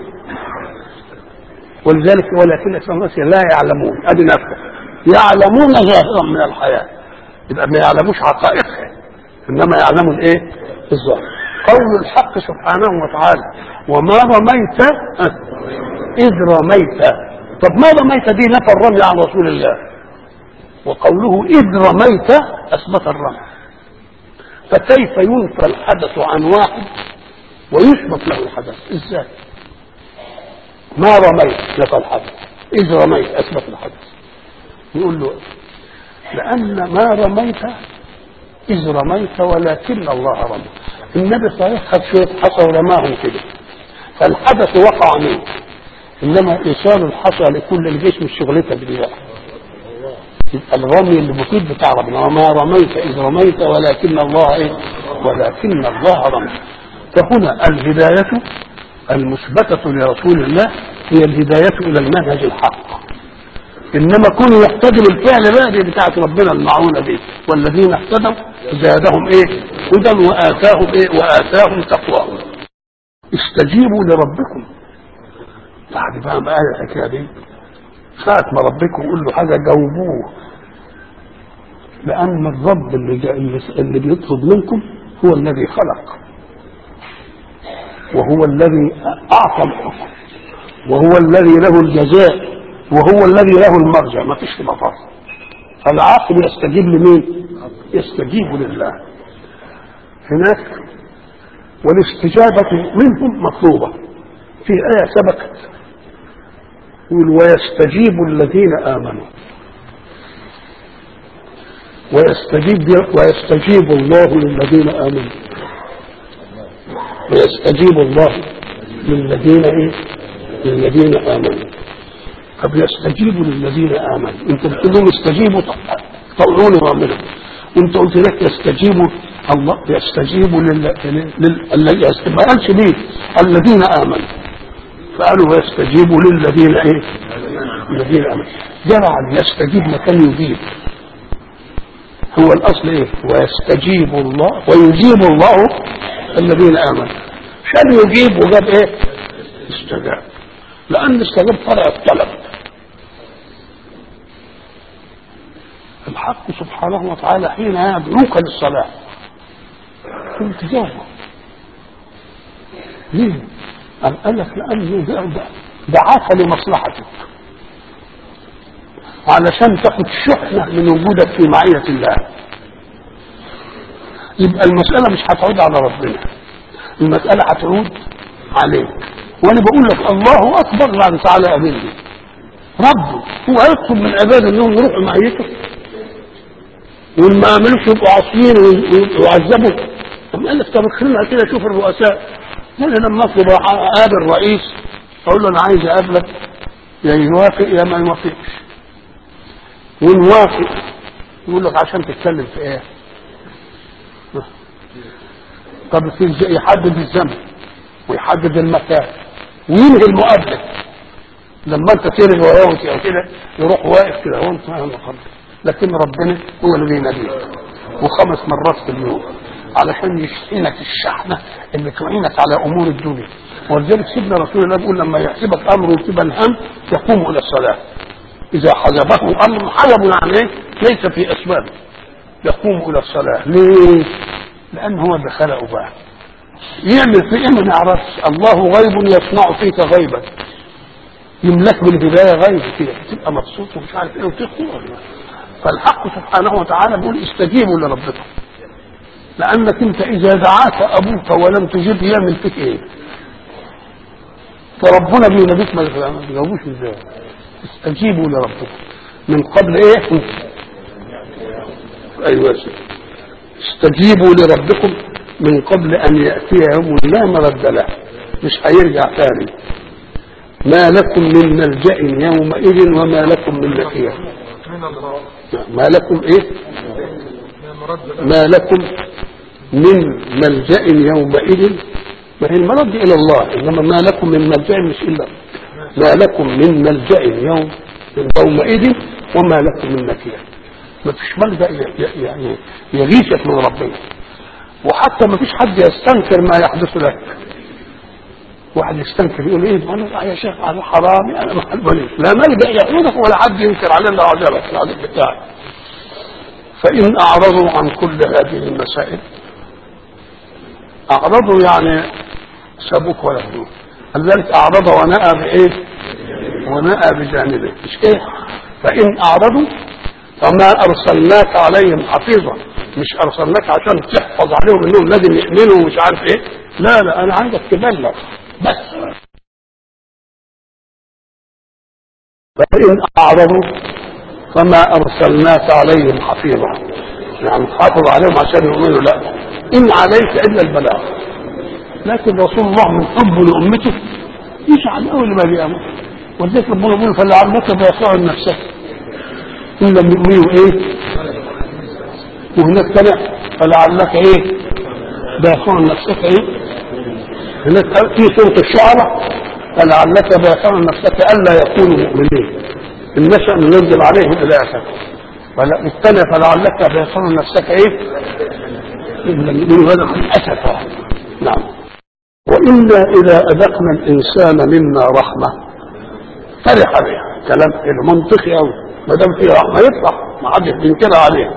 ولذلك ولكن اكثر الناس لا يعلمون. ادي نفسه يعلمون ظاهرا من الحياه، يبقى ما يعلموش حقائقها انما يعلموا الايه؟ الظاهر. قول الحق سبحانه وتعالى وما رميت اذ رميت. طب ما رميت دي نفى الرمي عن رسول الله، وقوله اذ رميت اثبت الرمي. فكيف ينفى الحدث عن واحد ويثبت له الحدث؟ ازاي؟ ما رميت نفى الحدث، اذ رميت اثبت الحدث. يقول له لان ما رميت إذ رميت ولكن الله رمى. النبي صحيح خد شوية حصى ورماهم كده فالحدث وقع منه، إنما إيصال الحصى لكل الجيش مش شغلتها بالله. يبقى الرمي اللي المفيد بتاع ربنا وما رميت إذ رميت ولكن الله إيه؟ ولكن الله رمى. فهنا الهداية المثبتة لرسول الله هي الهداية إلى المنهج الحق. انما كونوا يقتدوا الفعل بقى دي بتاعت ربنا المعونه دي. والذين اهتدوا زادهم ايه؟ هدى واتاهم ايه؟ واتاهم تقواهم. استجيبوا لربكم. بعد بقى ما قال الحكايه دي ساعه ما ربكم يقول له حاجه جاوبوه، لان الرب اللي اللي بيطلب منكم هو الذي خلق، وهو الذي اعطى الحكم، وهو الذي له الجزاء، وهو الذي له المرجع. ما فيش مطار. فالعاقل يستجيب لمين؟ يستجيب لله. هناك والاستجابة منهم مطلوبة. في آية سبقت يقول ويستجيب الذين آمنوا. ويستجيب ويستجيب الله للذين آمنوا. ويستجيب الله للذين ايه؟ للذين آمنوا. طب يستجيبوا للذين آمنوا. انت بتقول لهم استجيبوا طلعوني وامنوا. انت قلت لك يستجيبوا الله يستجيبوا لل لل ما قالش ليه الذين آمنوا، فقالوا يستجيبوا للذين ايه؟ الذين آمنوا. جرى يستجيب مكان يجيب. هو الأصل ايه؟ ويستجيب الله ويجيب الله الذين آمنوا. شان يجيب وجاب ايه؟ استجاب. لأن استجاب فرع الطلب. الحق سبحانه وتعالى حين يدعوك للصلاة كنت جاوب. ليه؟ قال لك لأنه دعاك لمصلحتك علشان تاخد شحنة من وجودك في معية الله. يبقى المسألة مش هتعود على ربنا، المسألة هتعود عليك. وانا بقول لك الله اكبر بعد تعالى قابلني ربه. هو يطلب من عباده انهم يروحوا معيته وما عملوش يبقوا عاصيين ويعذبوا. طب قال لك طب خلينا كده شوف الرؤساء. انا لما اطلب اقابل الرئيس اقول له انا عايز اقابلك، يا يوافق يا ما يوافقش. ونوافق يقول لك عشان تتكلم في ايه؟ طب يحدد الزمن ويحدد المكان وينهي المقابله. لما انت تيري وراه او كده يروح واقف كده وانت ما مقابل. لكن ربنا هو اللي بيناديك وخمس مرات في اليوم علشان يشحنك الشحنه اللي تعينك على امور الدنيا. ولذلك سيدنا رسول الله بيقول لما يحسبك امر وتبقى هم يقوم الى الصلاه. اذا حجبه امر حجب يعني ايه؟ ليس في اسبابه يقوم الى الصلاه. ليه؟ لأن هو اللي خلقه بقى. يعمل في إيه ما نعرفش. الله غيب يصنع فيك غيبا، يملك بالهداية غيب كده تبقى مبسوط ومش عارف إيه وتخطئ. فالحق سبحانه وتعالى بيقول استجيبوا لربكم، لأنك أنت إذا دعاك أبوك ولم تجب يعمل فيك إيه؟ فربنا بيناديك ما تجاوبوش إزاي؟ استجيبوا لربكم من قبل إيه؟ أيوة، استجيبوا لربكم من قبل أن يأتي يوم لا مرد له، مش هيرجع ثاني. ما لكم من ملجأ يومئذ وما لكم من نكير. ما لكم إيه؟ ما لكم من ملجأ يومئذ، ما هي المرد إلى الله، إنما ما لكم من ملجأ مش إلا ما لكم من ملجأ يوم يومئذ وما لكم من نكير. ما فيش ملجأ يعني يغيثك من ربنا، وحتى ما فيش حد يستنكر ما يحدث لك. واحد يستنكر يقول ايه انا يا شيخ على حرامي انا ما لا ملجأ يحدثك ولا حد ينكر عليه الا عجبك العجب بتاعك. فإن أعرضوا عن كل هذه المسائل، أعرضوا يعني سابوك ولا هدوك، لذلك أعرض ونأى بإيه؟ ونأى بجانبه، مش إيه؟ فإن أعرضوا فما أرسلناك عليهم حفيظا، مش أرسلناك عشان تحفظ عليهم إنهم لازم يؤمنوا ومش عارف إيه، لا لا أنا عايزك تبلغ بس. فإن أعرضوا فما أرسلناك عليهم حفيظا، يعني حافظ عليهم عشان يؤمنوا، لا، إن عليك إلا البلاغ. لكن رسول الله من حبه لأمته يسعد أول ما بيأمر، وذلك ربنا يقول فلعلك باخع نفسك إن لم يؤمنوا إيه، وهناك تلع فلعلك إيه باخع نفسك إيه، هناك في سورة الشعراء فلعلك باخع نفسك ألا يكونوا مؤمنين إن نشأ ننزل عليهم إلى آخره. والثانية فلعلك باخع نفسك إيه إن لم يؤمنوا، هذا من أسفه. نعم. وإنا إذا أذقنا الإنسان منا رحمة فرح بها، كلام منطقي أوي، ما دام فيه رحمة يفرح، ما حدش بينكرها عليه.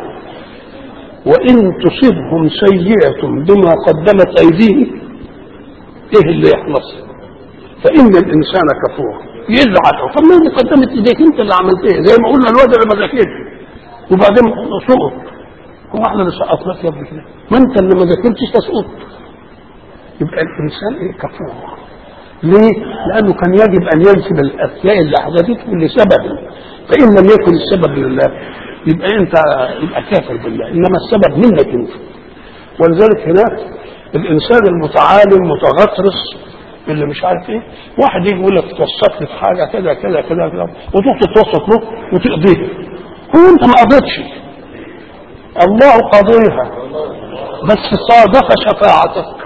وإن تصبهم سيئة بما قدمت أيديهم، إيه اللي يخلص؟ فإن الإنسان كفور، يزعل. طب ما اللي قدمت إيديك أنت اللي عملتيه، زي ما قلنا الواد اللي ما ذاكرش وبعدين سقط، هو احنا اللي سقطناك يا ابني كده؟ ما أنت اللي ما ذاكرتش تسقط. يبقى الإنسان إيه كفور. ليه؟ لأنه كان يجب أن ينسب الأشياء اللي حدثته لسبب، فإن لم يكن السبب لله يبقى أنت يبقى كافر بالله، إنما السبب منك أنت. ولذلك هناك الإنسان المتعالم متغطرس اللي مش عارف إيه، واحد يجي يقول لك توسط لي في حاجة كذا كذا كذا كذا وتروح تتوسط له وتقضيها، هو أنت ما قضيتش، الله قضيها، بس صادف شفاعتك،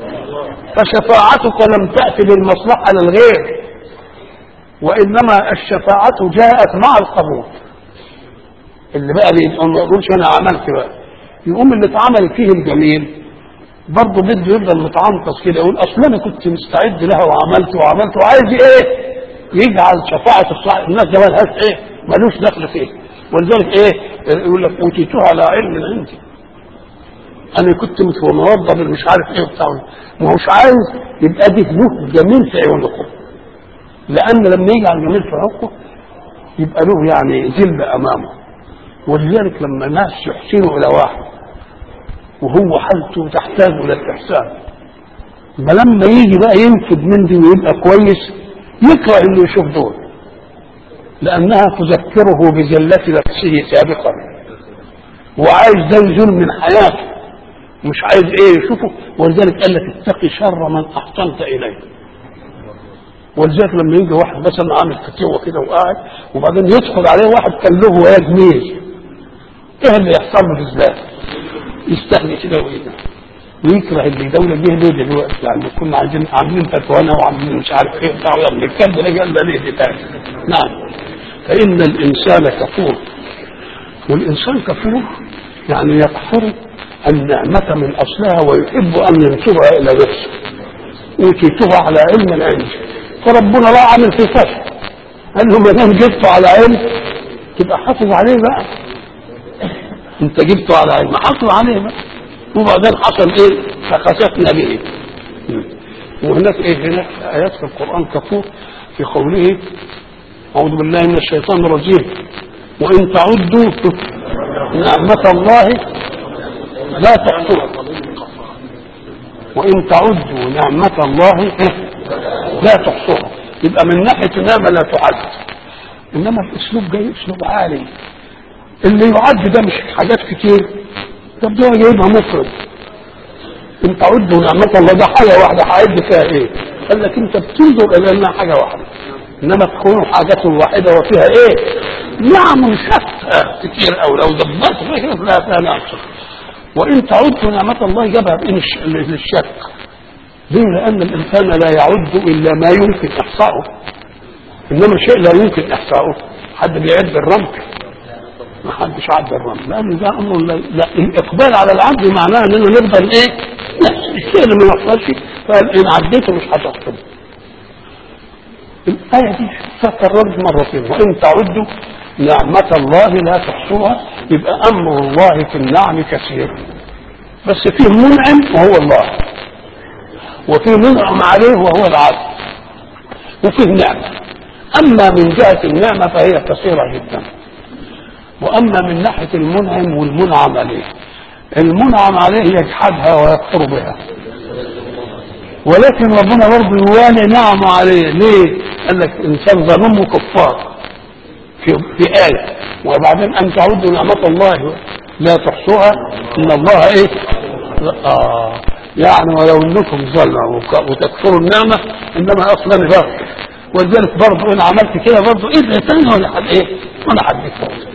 فشفاعتك لم تأتي بالمصلحة للغير، وإنما الشفاعة جاءت مع القبول. اللي بقى ما يقولش أنا عملت بقى، يقوم اللي اتعمل فيه الجميل برضه بده يفضل متعنطص كده، يقول أصل أنا كنت مستعد لها وعملت وعملت وعايز إيه؟ يجعل شفاعة الصالح الناس ده مالهاش إيه؟ ملوش دخل فيه. ولذلك إيه؟ يقول لك أوتيتها على علم عندي، أنا كنت متوضى مش عارف إيه وبتاع، ما هوش عايز يبقى دي له جميل في عيونكم، لأن لما يجعل جميل في عيونكم يبقى له يعني ذل أمامه. ولذلك لما الناس يحسنوا إلى واحد وهو حالته تحتاج إلى الإحسان، ما لما يجي بقى ينفذ من دي ويبقى كويس يكره إنه يشوف دول، لأنها تذكره بذلة نفسه سابقا، وعايز ده يزول من حياته مش عايز ايه يشوفه. ولذلك قال لك اتقي شر من احسنت اليه. ولذلك لما يجي واحد مثلا عامل فتوه كده وقاعد وبعدين يدخل عليه واحد كان له ويا جميل، ايه اللي يحصل له بالذات؟ يستهني كده ويكره اللي دوله جه ليه دلوقتي، يعني كنا عايزين عاملين فتوانا وعاملين مش عارف ايه بتاع يلا الكلب ده قال ده ليه ده. نعم. فان الانسان كفور، والانسان كفور يعني يكفر النعمة من أصلها ويحب أن ينسبها إلى نفسه. أوتيتها على علم عندي، فربنا لا عمل في فشل، قال له ما دام جبته على علم تبقى حافظ عليه بقى، أنت جبته على علم حافظ عليه بقى. وبعدين حصل ايه؟ فخسفنا به. وهناك ايه؟ هناك ايات في القران كثير في قوله اعوذ بالله من الشيطان الرجيم وان تعدوا نعمة الله لا تحصوها وان تعدوا نعمة الله لا تحصوها. يبقى من ناحية النعمة لا تعد، انما الاسلوب جاي اسلوب عالي. اللي يعد ده مش حاجات كتير، طب ده جايبها مفرد. ان تعدوا نعمة الله ده حاجة واحدة هعد فيها ايه؟ قال لك انت بتنظر الى انها حاجة واحدة، انما تكون حاجة واحدة وفيها ايه؟ نعم شتى كتير او لو دبرت فيها لا فيها نعم. وان تعدوا نعمة الله جابها بين للشك. ليه؟ لان الانسان لا يعد الا ما يمكن احصائه، انما شيء لا يمكن احصائه. حد بيعد الرمل؟ ما حدش عد الرمل، لان ده امر لا, لا الاقبال على العد معناه اننا نقدر ايه؟ نفس الشيء اللي ما يحصلش، فان عديته مش هتحصل. الآية دي تكررت مرتين وإن تعدوا نعمة الله لا تحصوها. يبقى أمر الله في النعم كثير، بس فيه منعم وهو الله، وفيه منعم عليه وهو العبد، وفيه نعمة. أما من جهة النعمة فهي كثيرة جدا، وأما من ناحية المنعم والمنعم عليه، المنعم عليه يجحدها ويكفر بها، ولكن ربنا برضه يوالي نعمه عليه. ليه؟ قال لك انسان ظلم كفار في في آية، وبعدين ان تعودوا نعمة الله لا تحصوها ان الله ايه؟ آه يعني ولو انكم ظلموا وتكفروا النعمة انما اصلا بغي. ولذلك برضه ان عملت كده برضه ايه تاني ولا حد ايه؟ ولا حد يكفر.